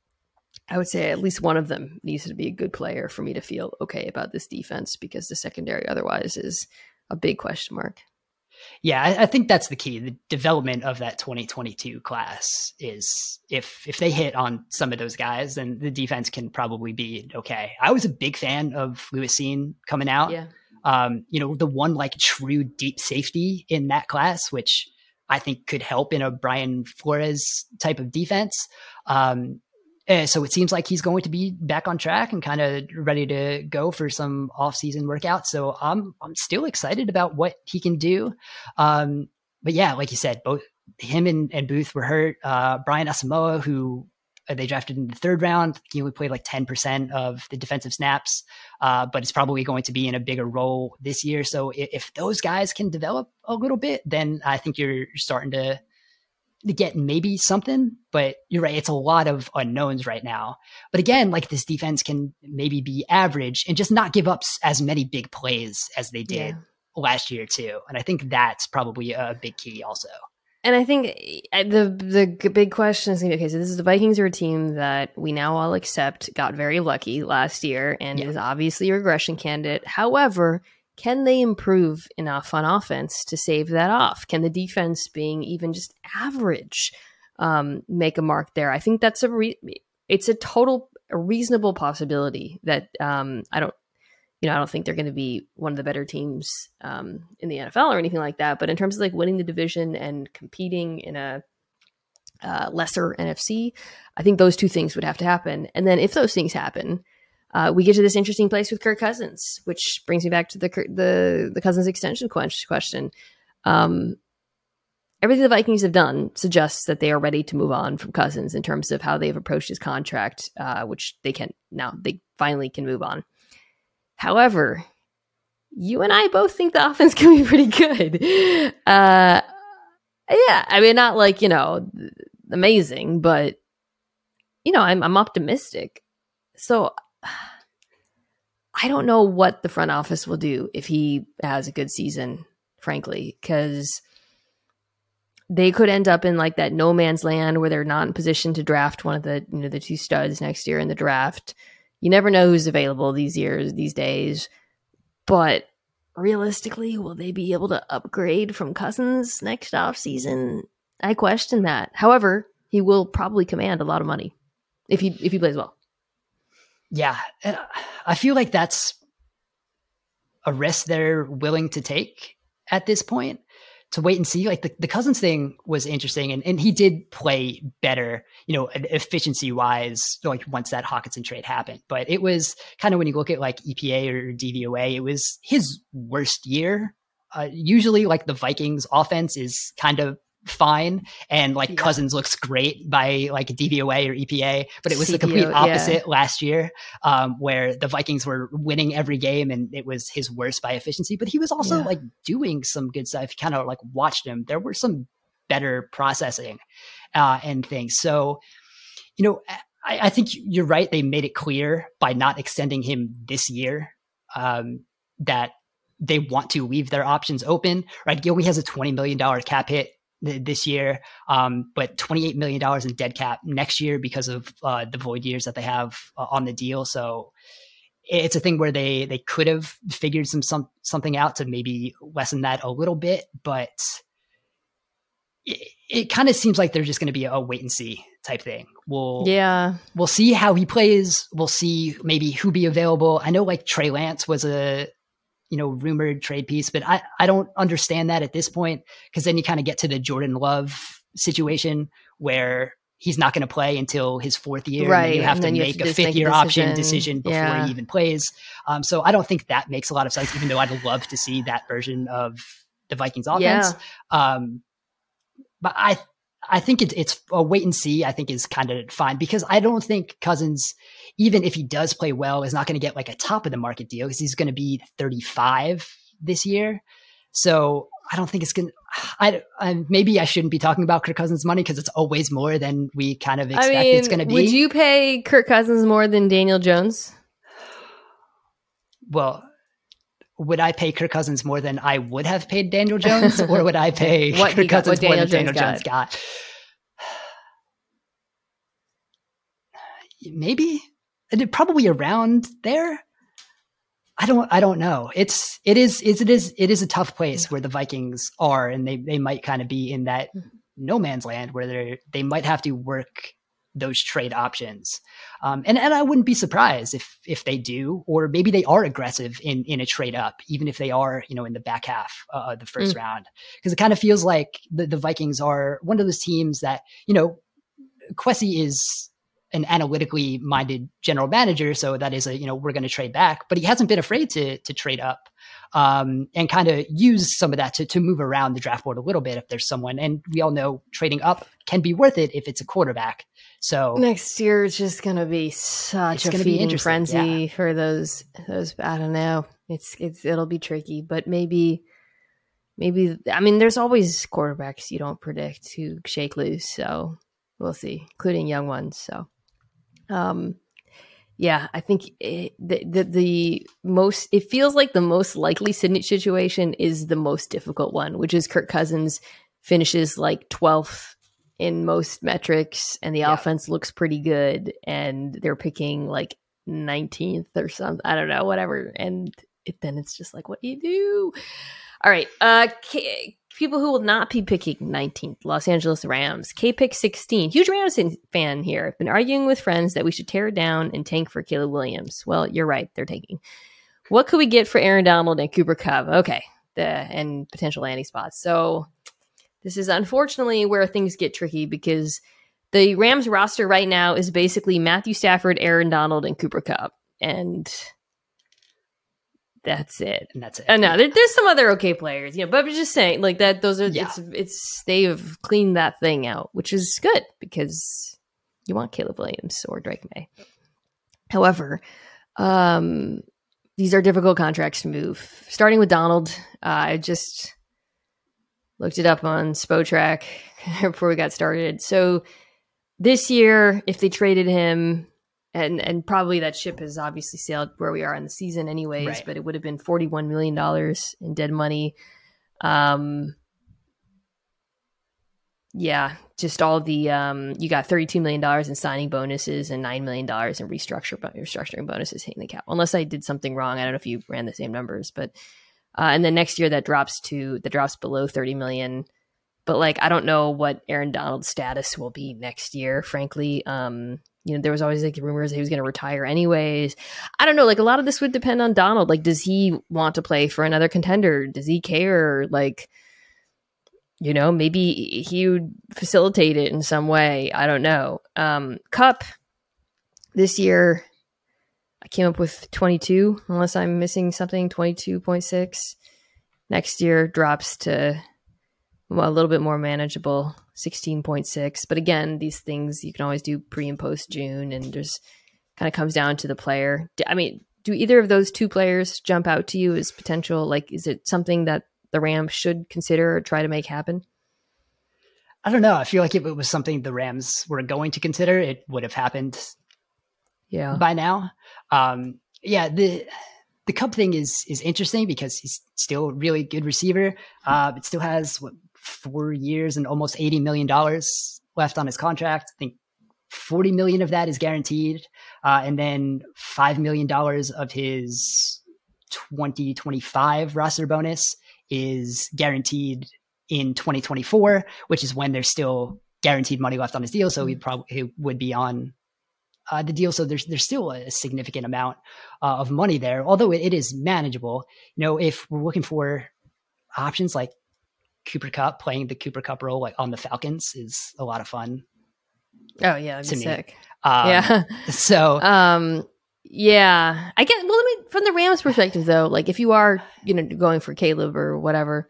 I would say at least one of them needs to be a good player for me to feel okay about this defense, because the secondary otherwise is a big question mark. Yeah, I, I think that's the key. The development of that twenty twenty-two class is if if they hit on some of those guys, then the defense can probably be okay. I was a big fan of Lewis Cine coming out. Yeah. Um, you know, the one like true deep safety in that class, which I think could help in a Brian Flores type of defense. Um, Uh, so it seems like he's going to be back on track and kind of ready to go for some off-season workouts. So I'm I'm still excited about what he can do. Um, but yeah, like you said, both him and, and Booth were hurt. Uh, Brian Asamoah, who they drafted in the third round, he only played like ten percent of the defensive snaps, uh, but it's probably going to be in a bigger role this year. So if, if those guys can develop a little bit, then I think you're starting to to get maybe something, but you're right. It's a lot of unknowns right now. But again, like this defense can maybe be average and just not give up as many big plays as they did yeah. last year too. And I think that's probably a big key also. And I think the the big question is, okay, so this is the Vikings are a team that we now all accept got very lucky last year and yeah. is obviously a regression candidate. However, can they improve enough on offense to save that off? Can the defense, being even just average, um, make a mark there? I think that's a re- it's a total a reasonable possibility that um, I don't, you know, I don't think they're going to be one of the better teams um, in the N F L or anything like that. But in terms of like winning the division and competing in a uh, lesser N F C, I think those two things would have to happen. And then if those things happen, Uh, we get to this interesting place with Kirk Cousins, which brings me back to the the, the Cousins extension question. Um, everything the Vikings have done suggests that they are ready to move on from Cousins in terms of how they've approached his contract, uh, which they can now they finally can move on. However, you and I both think the offense can be pretty good. Uh, yeah, I mean, not like, you know, amazing, but, you know, I'm, I'm optimistic. So I don't know what the front office will do if he has a good season, frankly, because they could end up in like that no man's land where they're not in position to draft one of the, you know, the two studs next year in the draft. You never know who's available these years, these days. But realistically, will they be able to upgrade from Cousins next offseason? I question that. However, he will probably command a lot of money if he if he plays well. Yeah, I feel like that's a risk they're willing to take at this point, to wait and see. Like the, the Cousins thing was interesting, and, and he did play better, you know, efficiency wise, like once that Hockenson trade happened. But it was kind of, when you look at like E P A or D V O A, it was his worst year. Uh, usually like the Vikings offense is kind of fine, and like yeah. Cousins looks great by like D V O A or E P A, but it was C P O, the complete opposite yeah. last year, um, where the Vikings were winning every game and it was his worst by efficiency. But he was also yeah. like doing some good stuff. If you kind of like watched him, there were some better processing uh, and things. So, you know, I, I think you're right. They made it clear by not extending him this year um, that they want to leave their options open, right? He only has a twenty million dollars cap hit this year, um, but twenty-eight million dollars in dead cap next year because of uh, the void years that they have uh, on the deal. So it's a thing where they they could have figured some, some something out to maybe lessen that a little bit, but it, it kind of seems like they're just going to be a wait and see type thing. We'll yeah, we'll see how he plays. We'll see maybe who be available. I know like Trey Lance was a you know, rumored trade piece, but I, I don't understand that at this point, because then you kind of get to the Jordan Love situation where he's not going to play until his fourth year. Right. And you have and to make have to a fifth make year a option decision before yeah. he even plays. Um, so I don't think that makes a lot of sense, even though I'd love to see that version of the Vikings offense. Yeah. Um, but I, I think it, it's a wait and see, I think is kind of fine, because I don't think Cousins, even if he does play well, is not going to get like a top of the market deal, because he's going to be thirty-five this year. So I don't think it's going to, I, I, maybe I shouldn't be talking about Kirk Cousins' money, because it's always more than we kind of expect I mean, it's going to be. Would you pay Kirk Cousins more than Daniel Jones? Well, would I pay Kirk Cousins more than I would have paid Daniel Jones, or would I pay what Kirk got, Cousins what more than Daniel Daniel Jones got? Jones got? Maybe probably around there. I don't, I don't know. It's, it is, is it is, it is a tough place where the Vikings are, and they, they might kind of be in that no man's land where they they might have to work those trade options. Um, and, and I wouldn't be surprised if, if they do, or maybe they are aggressive in, in a trade up, even if they are, you know, in the back half of the first mm. round, because it kind of feels like the, the Vikings are one of those teams that, you know, Kwesi is an analytically minded general manager. So that is a, you know, we're going to trade back, but he hasn't been afraid to, to trade up um, and kind of use some of that to, to move around the draft board a little bit if there's someone. And we all know trading up can be worth it if it's a quarterback. So next year is just going to be such a feeding frenzy yeah. for those, those, I don't know. It's, it's, it'll be tricky, but maybe, maybe, I mean, there's always quarterbacks you don't predict who shake loose. So we'll see, including young ones. So. Um, yeah, I think it, the, the the most, it feels like the most likely situation is the most difficult one, which is Kirk Cousins finishes like twelfth in most metrics, and the yeah. offense looks pretty good, and they're picking like nineteenth or something. I don't know, whatever. And it, then it's just like, what do you do? All right, uh, K- people who will not be picking nineteenth, Los Angeles Rams. K-Pick sixteen. Huge Rams fan here. I've been arguing with friends that we should tear it down and tank for Caleb Williams. Well, you're right. They're tanking. What could we get for Aaron Donald and Cooper Kupp? Okay. The, and potential landing spots. So this is unfortunately where things get tricky, because the Rams roster right now is basically Matthew Stafford, Aaron Donald, and Cooper Kupp. And that's it. And that's it. I know there, there's some other okay players, you know, but I'm just saying like that, those are, yeah. it's, it's, they have cleaned that thing out, which is good because you want Caleb Williams or Drake May. However, um, these are difficult contracts to move. Starting with Donald, uh, I just looked it up on Spotrac before we got started. So this year, if they traded him, and and probably that ship has obviously sailed where we are in the season anyways, right. But it would have been forty-one million dollars in dead money. Um, yeah, just all the, um, you got thirty-two million dollars in signing bonuses and nine million dollars in restructure, restructuring bonuses hitting the cap. Unless I did something wrong. I don't know if you ran the same numbers, but, uh, and then next year that drops to, that drops below thirty million. But like, I don't know what Aaron Donald's status will be next year, frankly. Um, you know, there was always like rumors that he was going to retire anyways. I don't know. Like a lot of this would depend on Donald. Like, does he want to play for another contender? Does he care? Like, you know, maybe he would facilitate it in some way. I don't know. Um, Cup this year, I came up with twenty-two, unless I'm missing something, twenty-two point six. Next year drops to well, a little bit more manageable, sixteen point six. But again, these things you can always do pre and post June, and there's kind of comes down to the player. I mean, do either of those two players jump out to you as potential? Like, is it something that the Rams should consider or try to make happen? I don't know. I feel like if it was something the Rams were going to consider, it would have happened yeah. by now. Um, yeah, the the Cup thing is is interesting because he's still a really good receiver. Uh, it still has, what, four years and almost eighty million dollars left on his contract. I think forty million dollars of that is guaranteed. Uh, and then five million dollars of his twenty twenty-five roster bonus is guaranteed in twenty twenty-four, which is when there's still guaranteed money left on his deal. So he probably he would be on uh, the deal. So there's, there's still a significant amount uh, of money there, although it, it is manageable. You know, if we're looking for options like Cooper Kupp, playing the Cooper Kupp role like on the Falcons is a lot of fun. Oh yeah, that'd be sick. Um, yeah. So, um, yeah, I get. Well, let me from the Rams' perspective though. Like, if you are, you know, going for Caleb or whatever,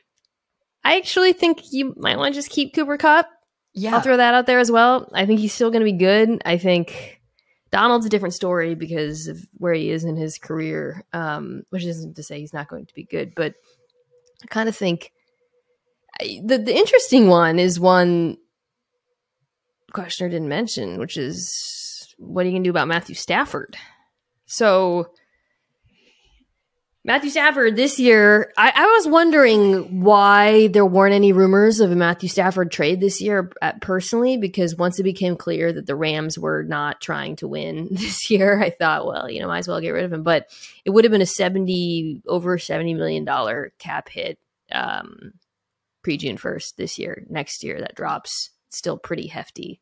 I actually think you might want to just keep Cooper Kupp. Yeah, I'll throw that out there as well. I think he's still going to be good. I think Donald's a different story because of where he is in his career, um, which isn't to say he's not going to be good, but I kind of think. The the interesting one is one questioner didn't mention, which is what are you going to do about Matthew Stafford? So Matthew Stafford this year, I, I was wondering why there weren't any rumors of a Matthew Stafford trade this year at, personally, because once it became clear that the Rams were not trying to win this year, I thought, well, you know, might as well get rid of him. But it would have been a seventy over seventy million dollars cap hit. Um, pre-June first this year. Next year that drops still pretty hefty.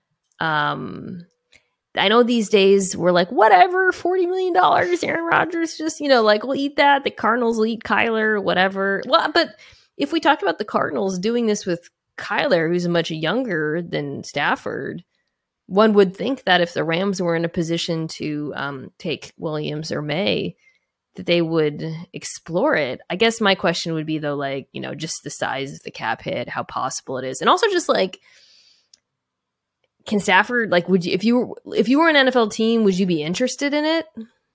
Um, I know these days we're like, whatever, forty million dollars, Aaron Rodgers, just, you know, like, we'll eat that. The Cardinals will eat Kyler, whatever. Well, but if we talk about the Cardinals doing this with Kyler, who's much younger than Stafford, one would think that if the Rams were in a position to um, take Williams or May, that they would explore it. I guess my question would be though, like, you know, just the size of the cap hit, how possible it is. And also just like, can Stafford, like, would you, if you were, if you were an N F L team, would you be interested in it?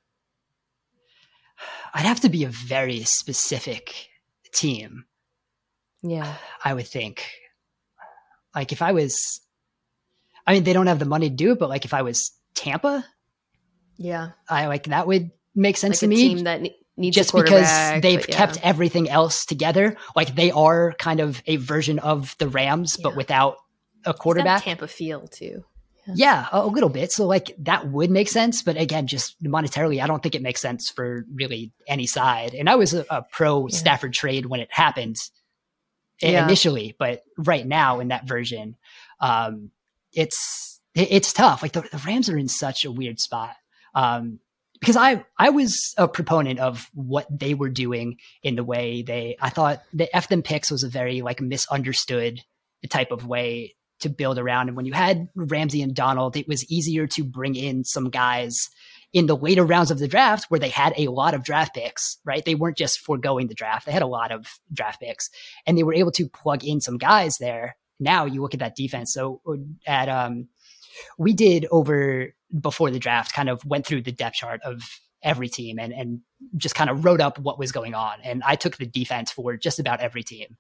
I'd have to be a very specific team. Yeah. I would think. Like if I was, I mean, they don't have the money to do it, but like if I was Tampa, yeah, I like that would make sense like to a me. Team that ne- needs just a because they've but, yeah. kept everything else together. Like they are kind of a version of the Rams, yeah. but without a quarterback. Tampa feel too. Yeah. yeah, a little bit. So like that would make sense. But again, just monetarily, I don't think it makes sense for really any side. And I was a, a pro yeah. Stafford trade when it happened yeah. initially, but right now in that version, um, it's, it, it's tough. Like the, the Rams are in such a weird spot. Um, Because I, I was a proponent of what they were doing in the way they, I thought the F them picks was a very like misunderstood type of way to build around. And when you had Ramsey and Donald, it was easier to bring in some guys in the later rounds of the draft where they had a lot of draft picks, right? They weren't just foregoing the draft. They had a lot of draft picks and they were able to plug in some guys there. Now you look at that defense. So at, um, we did over before the draft kind of went through the depth chart of every team and, and just kind of wrote up what was going on. And I took the defense for just about every team.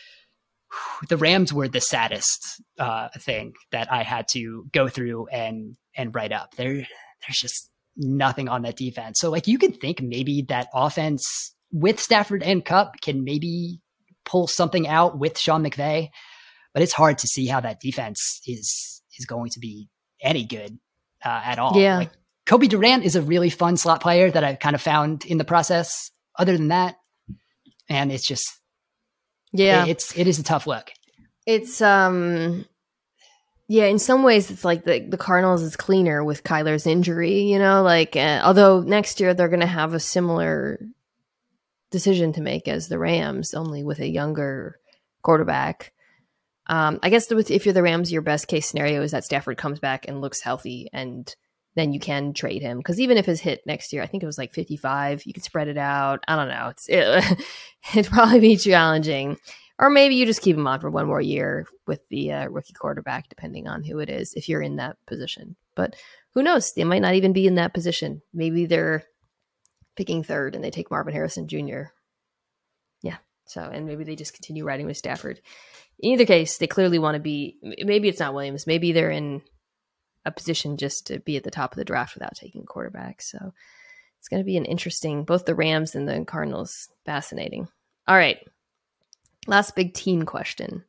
The Rams were the saddest uh, thing that I had to go through and and write up. There, there's just nothing on that defense. So like you could think maybe that offense with Stafford and Kupp can maybe pull something out with Sean McVay, but it's hard to see how that defense is is going to be any good uh, at all. Yeah. Like, Kobe Durant is a really fun slot player that I kind of found in the process. Other than that, and it's just, yeah, it, it's, it is a tough look. It's, um, yeah, in some ways it's like the, the Cardinals is cleaner with Kyler's injury, you know, like, uh, although next year they're going to have a similar decision to make as the Rams, only with a younger quarterback. Um, I guess the, if you're the Rams, your best case scenario is that Stafford comes back and looks healthy, and then you can trade him. Because even if his hit next year, I think it was like fifty-five, you could spread it out. I don't know. It's it, it'd probably be challenging. Or maybe you just keep him on for one more year with the uh, rookie quarterback, depending on who it is, if you're in that position. But who knows? They might not even be in that position. Maybe they're picking third and they take Marvin Harrison Junior Yeah. So, and maybe they just continue riding with Stafford. In either case, they clearly want to be, maybe it's not Williams. Maybe they're in a position just to be at the top of the draft without taking a quarterback. So it's going to be an interesting, both the Rams and the Cardinals, fascinating. All right. Last big team question.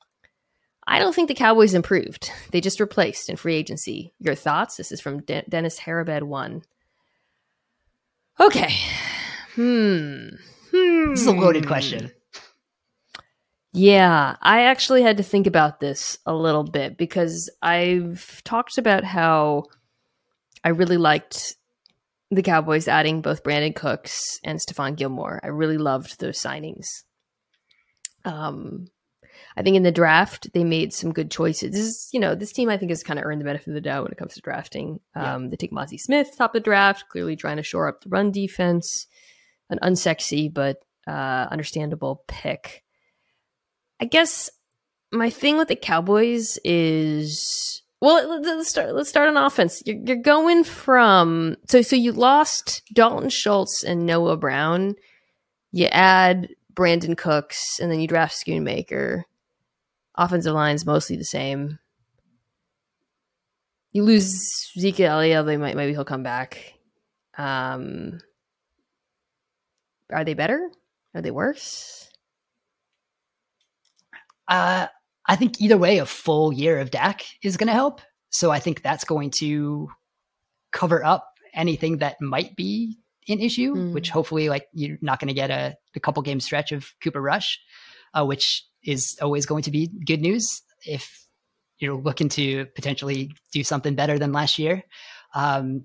I don't think the Cowboys improved. They just replaced in free agency. Your thoughts? This is from De- Dennis Harabed one. Okay. Hmm. Hmm. This is a loaded question. Yeah, I actually had to think about this a little bit because I've talked about how I really liked the Cowboys adding both Brandon Cooks and Stephon Gilmore. I really loved those signings. Um, I think in the draft, they made some good choices. This is, you know, this team I think has kind of earned the benefit of the doubt when it comes to drafting. Um, yeah. They take Mozzie Smith top of the draft, clearly trying to shore up the run defense. An unsexy but uh, understandable pick. I guess my thing with the Cowboys is, well, let's start. Let's start on offense. You're, you're going from so so you lost Dalton Schultz and Noah Brown. You add Brandon Cooks, and then you draft Schoonmaker. Offensive line's mostly the same. You lose Zeke Elliott. They might maybe he'll come back. Um, are they better? Are they worse? Uh, I think either way, a full year of Dak is going to help. So I think that's going to cover up anything that might be an issue, mm. which hopefully like you're not going to get a, a couple game stretch of Cooper Rush, uh, which is always going to be good news if you're looking to potentially do something better than last year. Um,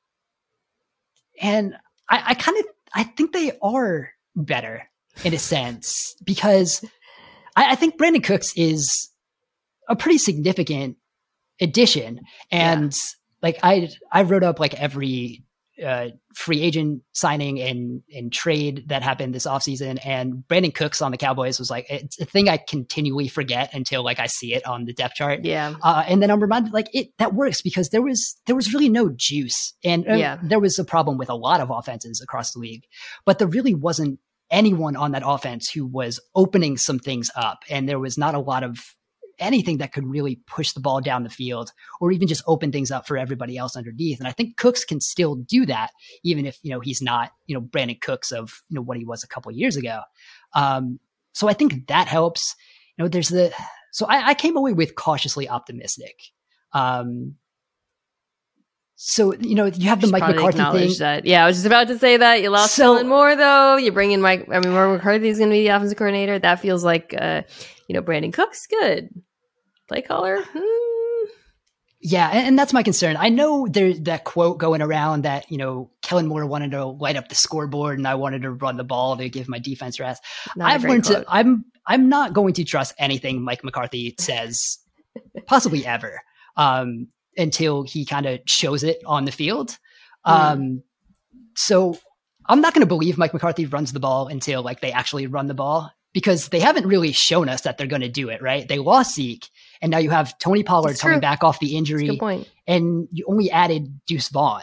and I, I kind of, I think they are better in a sense because I think Brandon Cooks is a pretty significant addition. And yeah. like I, I wrote up like every uh, free agent signing and, and trade that happened this offseason. And Brandon Cooks on the Cowboys was like, it's a thing I continually forget until like I see it on the depth chart. Yeah. Uh, and then I'm reminded like it, that works because there was, there was really no juice. And uh, yeah. there was a problem with a lot of offenses across the league, but there really wasn't anyone on that offense who was opening some things up. And there was not a lot of anything that could really push the ball down the field or even just open things up for everybody else underneath. And I think Cooks can still do that, even if, you know, he's not, you know, Brandon Cooks of, you know, what he was a couple of years ago. Um, so I think that helps. You know, there's the, so I, I came away with cautiously optimistic. Um, So, you know, you have the Mike McCarthy thing. That. Yeah, I was just about to say that. You lost so, Kellen Moore, though. You bring in Mike. I mean, Mike McCarthy is going to be the offensive coordinator. That feels like, uh, you know, Brandon Cook's good. Play caller. Hmm. Yeah, and, and that's my concern. I know there's that quote going around that, you know, Kellen Moore wanted to light up the scoreboard and I wanted to run the ball to give my defense rest. Not I've learned quote. to, I'm, I'm not going to trust anything Mike McCarthy says, possibly ever. Um, until he kind of shows it on the field. Mm. Um, so I'm not going to believe Mike McCarthy runs the ball until like they actually run the ball because they haven't really shown us that they're going to do it, right? They lost Zeke and now you have Tony Pollard coming back off the injury. That's a good point. And you only added Deuce Vaughn.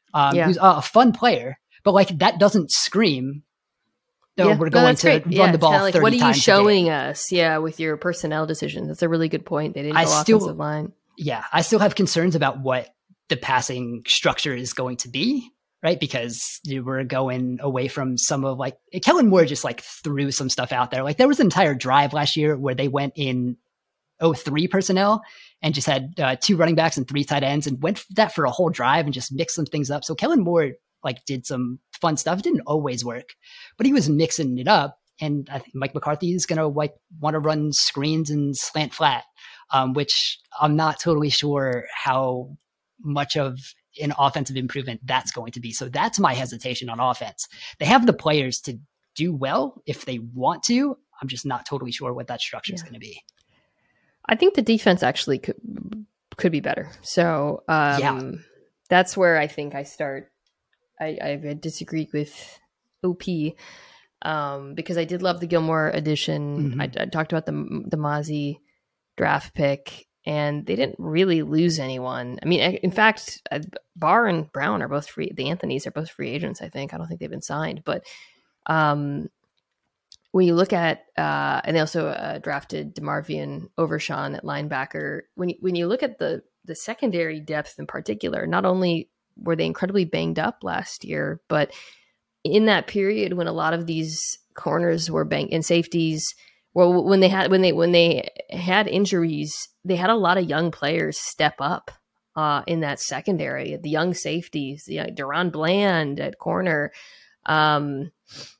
um, yeah. who's a fun player, but like that doesn't scream. So yeah, we're going no, to great. run yeah, the ball like, thirty what are you times showing us? Yeah, with your personnel decisions. That's a really good point. They didn't go I still, offensive line. Yeah, I still have concerns about what the passing structure is going to be, right? Because you were going away from some of like Kellen Moore just like threw some stuff out there. Like there was an entire drive last year where they went in oh three personnel and just had uh, two running backs and three tight ends and went that for a whole drive and just mixed some things up. So Kellen Moore like did some fun stuff. It didn't always work, but he was mixing it up. And I think Mike McCarthy is going to like want to run screens and slant flat, um, which I'm not totally sure how much of an offensive improvement that's going to be. So that's my hesitation on offense. They have the players to do well if they want to. I'm just not totally sure what that structure is yeah. going to be. I think the defense actually could could be better. So um, yeah. that's where I think I start. I, I disagreed with O P um, because I did love the Gilmore addition. Mm-hmm. I, I talked about the the Mazi draft pick, and they didn't really lose anyone. I mean, in fact, Barr and Brown are both free. The Anthonys are both free agents, I think. I don't think they've been signed. But um, when you look at, uh, and they also uh, drafted DeMarvion Overshawn at linebacker. When you, when you look at the the secondary depth in particular, not only were they incredibly banged up last year, but in that period when a lot of these corners were banged and safeties, well, when they had when they when they had injuries, they had a lot of young players step up uh, in that secondary. The young safeties, the uh, Deron Bland at corner. Um,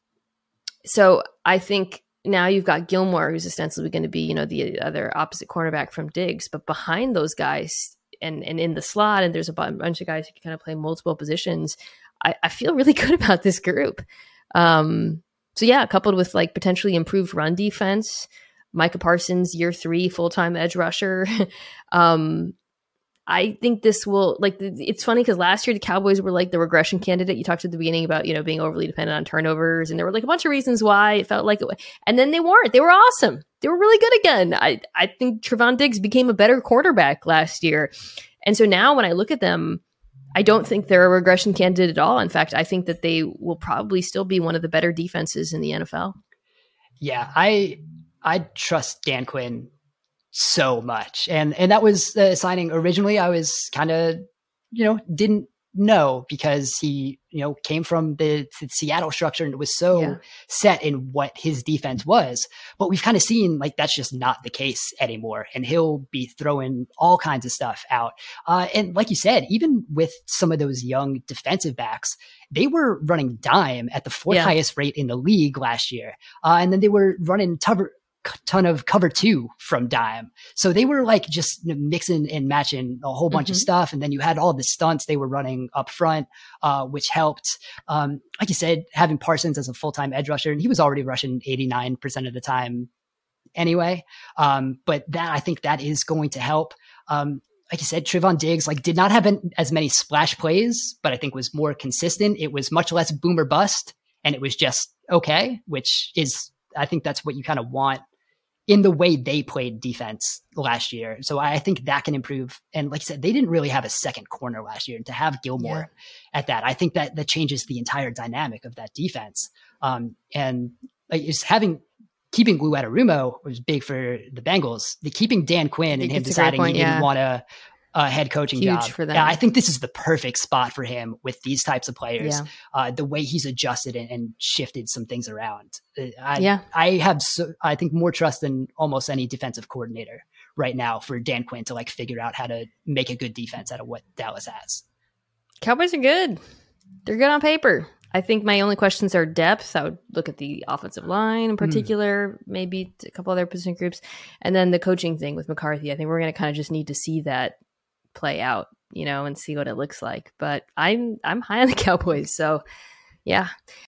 so I think now you've got Gilmore, who's ostensibly going to be, you know, the other opposite cornerback from Diggs, but behind those guys. And, and in the slot, and there's a bunch of guys who can kind of play multiple positions. I, I feel really good about this group. Um, so yeah, coupled with like potentially improved run defense, Micah Parsons, year three, full-time edge rusher. um, I think this will like, it's funny because last year the Cowboys were like the regression candidate. You talked at the beginning about, you know, being overly dependent on turnovers, and there were like a bunch of reasons why it felt like it was, and then they weren't. They were awesome. They were really good again. I, I think Trevon Diggs became a better quarterback last year. And so now when I look at them, I don't think they're a regression candidate at all. In fact, I think that they will probably still be one of the better defenses in the N F L. Yeah, I I trust Dan Quinn so much. And and that was the signing originally. I was kind of, you know, didn't know because he, you know, came from the, the Seattle structure and was so yeah. set in what his defense was. But we've kind of seen like that's just not the case anymore. And he'll be throwing all kinds of stuff out. Uh, and like you said, even with some of those young defensive backs, they were running dime at the fourth yeah. highest rate in the league last year. Uh, and then they were running cover. ton of cover two from dime. So they were like just mixing and matching a whole bunch mm-hmm. of stuff. And then you had all the stunts they were running up front, uh, which helped. Um, like you said, having Parsons as a full-time edge rusher, and he was already rushing eighty-nine percent of the time anyway. Um, but that, I think that is going to help. Um, like you said, Trevon Diggs, like did not have an, as many splash plays, but I think was more consistent. It was much less boom or bust, and it was just okay, which is, I think that's what you kind of want in the way they played defense last year. So I think that can improve. And like I said, they didn't really have a second corner last year. And to have Gilmore yeah. at that, I think that that changes the entire dynamic of that defense. Um, and like just having, keeping Lou Anarumo was big for the Bengals. The keeping Dan Quinn and him deciding point, he didn't yeah. want to a head coaching Huge job. For them. Yeah, I think this is the perfect spot for him with these types of players. Yeah. Uh, the way he's adjusted and, and shifted some things around. I, yeah. I have, so, I think, more trust than almost any defensive coordinator right now for Dan Quinn to like figure out how to make a good defense out of what Dallas has. Cowboys are good. They're good on paper. I think my only questions are depth. I would look at the offensive line in particular, mm. maybe a couple other position groups, and then the coaching thing with McCarthy. I think we're going to kind of just need to see that play out, you know, and see what it looks like. But I'm I'm high on the Cowboys, so yeah.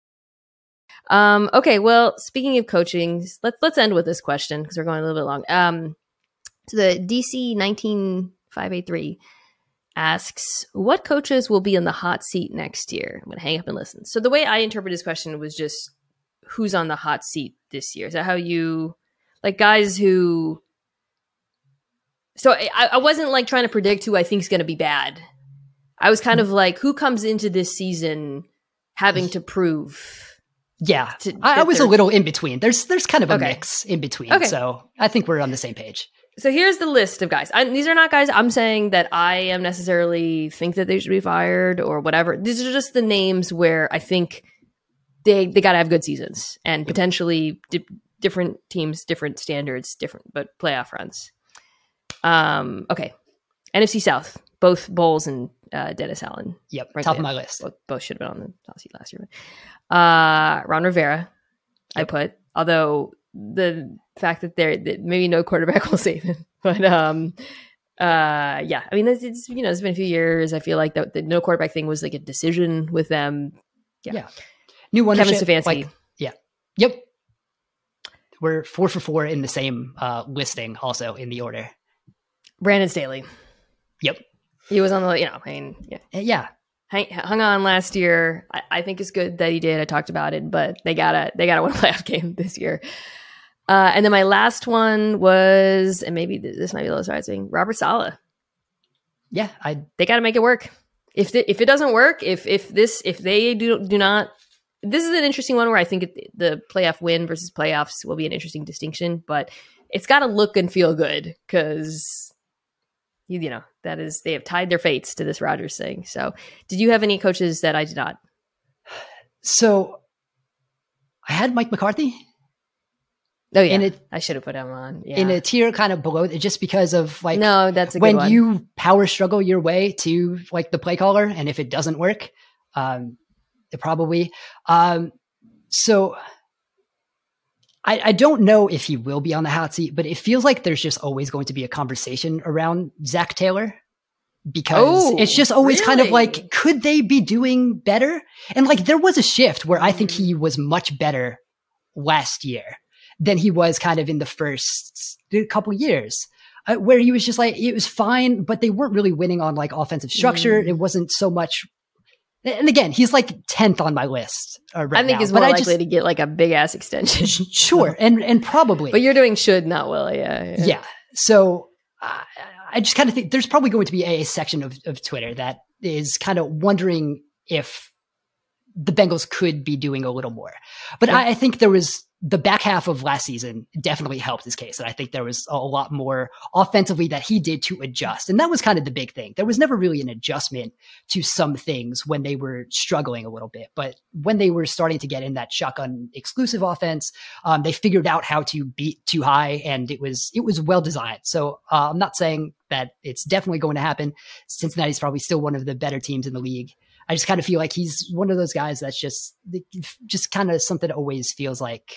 Um, okay, well, speaking of coaching, let's let's end with this question because we're going a little bit long. Um, so the D C nineteen five eighty-three asks, what coaches will be in the hot seat next year? I'm going to hang up and listen. So the way I interpret his question was just who's on the hot seat this year. Is that how you, like guys who, so I, I wasn't like trying to predict who I think is going to be bad. I was kind of like, who comes into this season having to prove? Yeah, to, I, I was a little in between. There's there's kind of a okay. mix in between. Okay. So I think we're on the same page. So here's the list of guys. I, these are not guys I'm saying that I am necessarily think that they should be fired or whatever. These are just the names where I think they they got to have good seasons and potentially di- different teams, different standards, different but playoff runs. Um, okay, N F C South, both Bowles and uh, Dennis Allen. Yep, top of my list. Both, both should have been on the top seat last year. Uh, Ron Rivera, yep. I put, although the fact that there that maybe no quarterback will save him, but um, uh, yeah, I mean, it's, it's you know, it's been a few years. I feel like the, the no quarterback thing was like a decision with them. Yeah, yeah. New one. Kevin Stefanski. Like, yeah, yep. We're four for four in the same uh, listing, also in the order. Brandon Staley. Yep, he was on the. You know, I mean, yeah, yeah. Hang, hung on last year. I, I think it's good that he did. I talked about it, but they gotta they gotta win a playoff game this year. Uh, and then my last one was, and maybe this might be a little surprising, Robert Saleh. Yeah, I. They got to make it work. If the, if it doesn't work, if if this if they do do not, this is an interesting one where I think it, the playoff win versus playoffs will be an interesting distinction. But it's got to look and feel good because you, you know that is they have tied their fates to this Rodgers thing. So, did you have any coaches that I did not? So, I had Mike McCarthy. Oh yeah, in a, I should have put him on. Yeah. In a tier kind of below it, just because of like no, that's a when good one. you power struggle your way to like the play caller, and if it doesn't work, um, it probably. Um, so I, I don't know if he will be on the hot seat, but it feels like there's just always going to be a conversation around Zach Taylor because oh, it's just always really? kind of like, could they be doing better? And like there was a shift where I think he was much better last year than he was kind of in the first couple years, uh, where he was just like, it was fine, but they weren't really winning on like offensive structure. Mm. It wasn't so much. And again, he's like tenth on my list uh, right I think now, he's more but likely just, to get like a big ass extension. Sure. And, and probably, but you're doing should not will. Yeah. Yeah. yeah. So uh, I just kind of think there's probably going to be a section of, of Twitter that is kind of wondering if the Bengals could be doing a little more, but yeah. I, I think there was, the back half of last season definitely helped his case. And I think there was a lot more offensively that he did to adjust. And that was kind of the big thing. There was never really an adjustment to some things when they were struggling a little bit. But when they were starting to get in that shotgun exclusive offense, um, they figured out how to beat too high, and it was, it was well designed. So uh, I'm not saying that it's definitely going to happen. Cincinnati's probably still one of the better teams in the league. I just kind of feel like he's one of those guys that's just, just kind of something that always feels like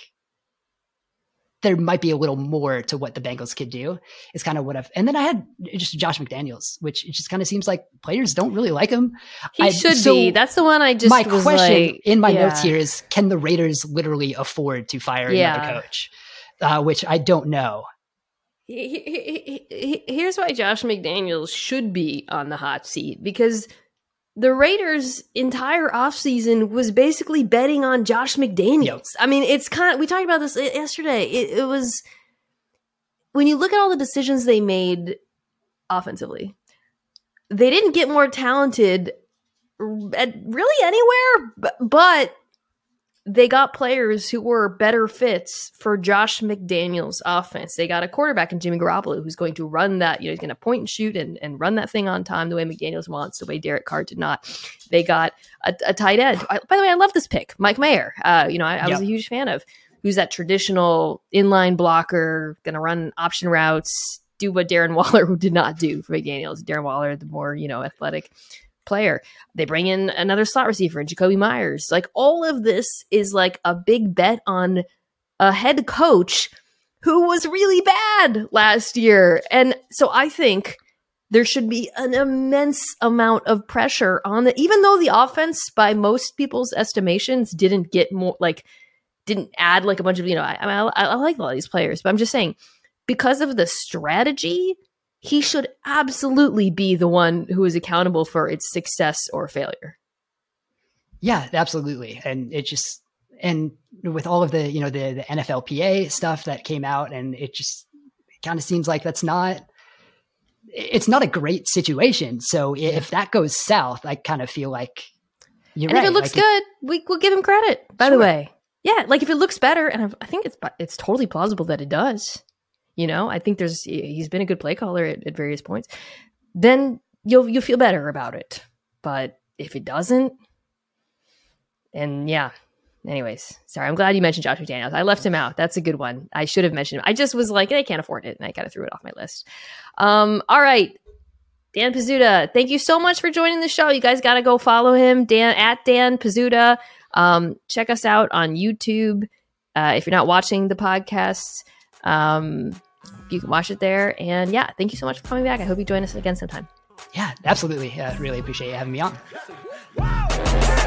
there might be a little more to what the Bengals could do. It's kind of what I've, and then I had just Josh McDaniels, which it just kind of seems like players don't really like him. He I, should so be. That's the one I just my was question like, in my yeah. notes here is, can the Raiders literally afford to fire yeah. another coach? Uh, which I don't know. He, he, he, here's why Josh McDaniels should be on the hot seat, because the Raiders' entire offseason was basically betting on Josh McDaniels. Yep. I mean, it's kind of, we talked about this yesterday. It, it was, when you look at all the decisions they made offensively, they didn't get more talented at really anywhere, but, but they got players who were better fits for Josh McDaniels' offense. They got a quarterback in Jimmy Garoppolo who's going to run that, you know, he's going to point and shoot and, and run that thing on time the way McDaniels wants, the way Derek Carr did not. They got a, a tight end. I, by the way, I love this pick, Mike Mayer. Uh, you know, I, I was yep. a huge fan of, who's that traditional inline blocker, going to run option routes, do what Darren Waller did not do for McDaniels. Darren Waller, the more, you know, athletic player. They bring in another slot receiver, Jacoby Myers. Like, all of this is like a big bet on a head coach who was really bad last year. And so I think there should be an immense amount of pressure on the, even though the offense by most people's estimations didn't get more, like didn't add like a bunch of, you know, I, I, mean, I, I like a lot of these players, but I'm just saying, because of the strategy, he should absolutely be the one who is accountable for its success or failure. Yeah, absolutely. And it just, and with all of the, you know, the, the N F L P A stuff that came out, and it just kind of seems like that's not, it's not a great situation. So if that goes south, I kind of feel like you're and right. if it looks like good, it, we, we'll give him credit, by sure. the way. Yeah, like if it looks better, and I think it's it's totally plausible that it does. You know, I think there's he's been a good play caller at, at various points. Then you'll you'll feel better about it. But if it doesn't, and yeah. Anyways, sorry. I'm glad you mentioned Josh McDaniels. I left him out. That's a good one. I should have mentioned him. I just was like, they can't afford it, and I kind of threw it off my list. Um, all right, Dan Pizzuta, thank you so much for joining the show. You guys got to go follow him, Dan at Dan Pizzuta. Um, check us out on YouTube. Uh, if you're not watching the podcast, um, you can watch it there. And yeah, thank you so much for coming back. I hope you join us again sometime. Yeah, absolutely. I uh, really appreciate you having me on.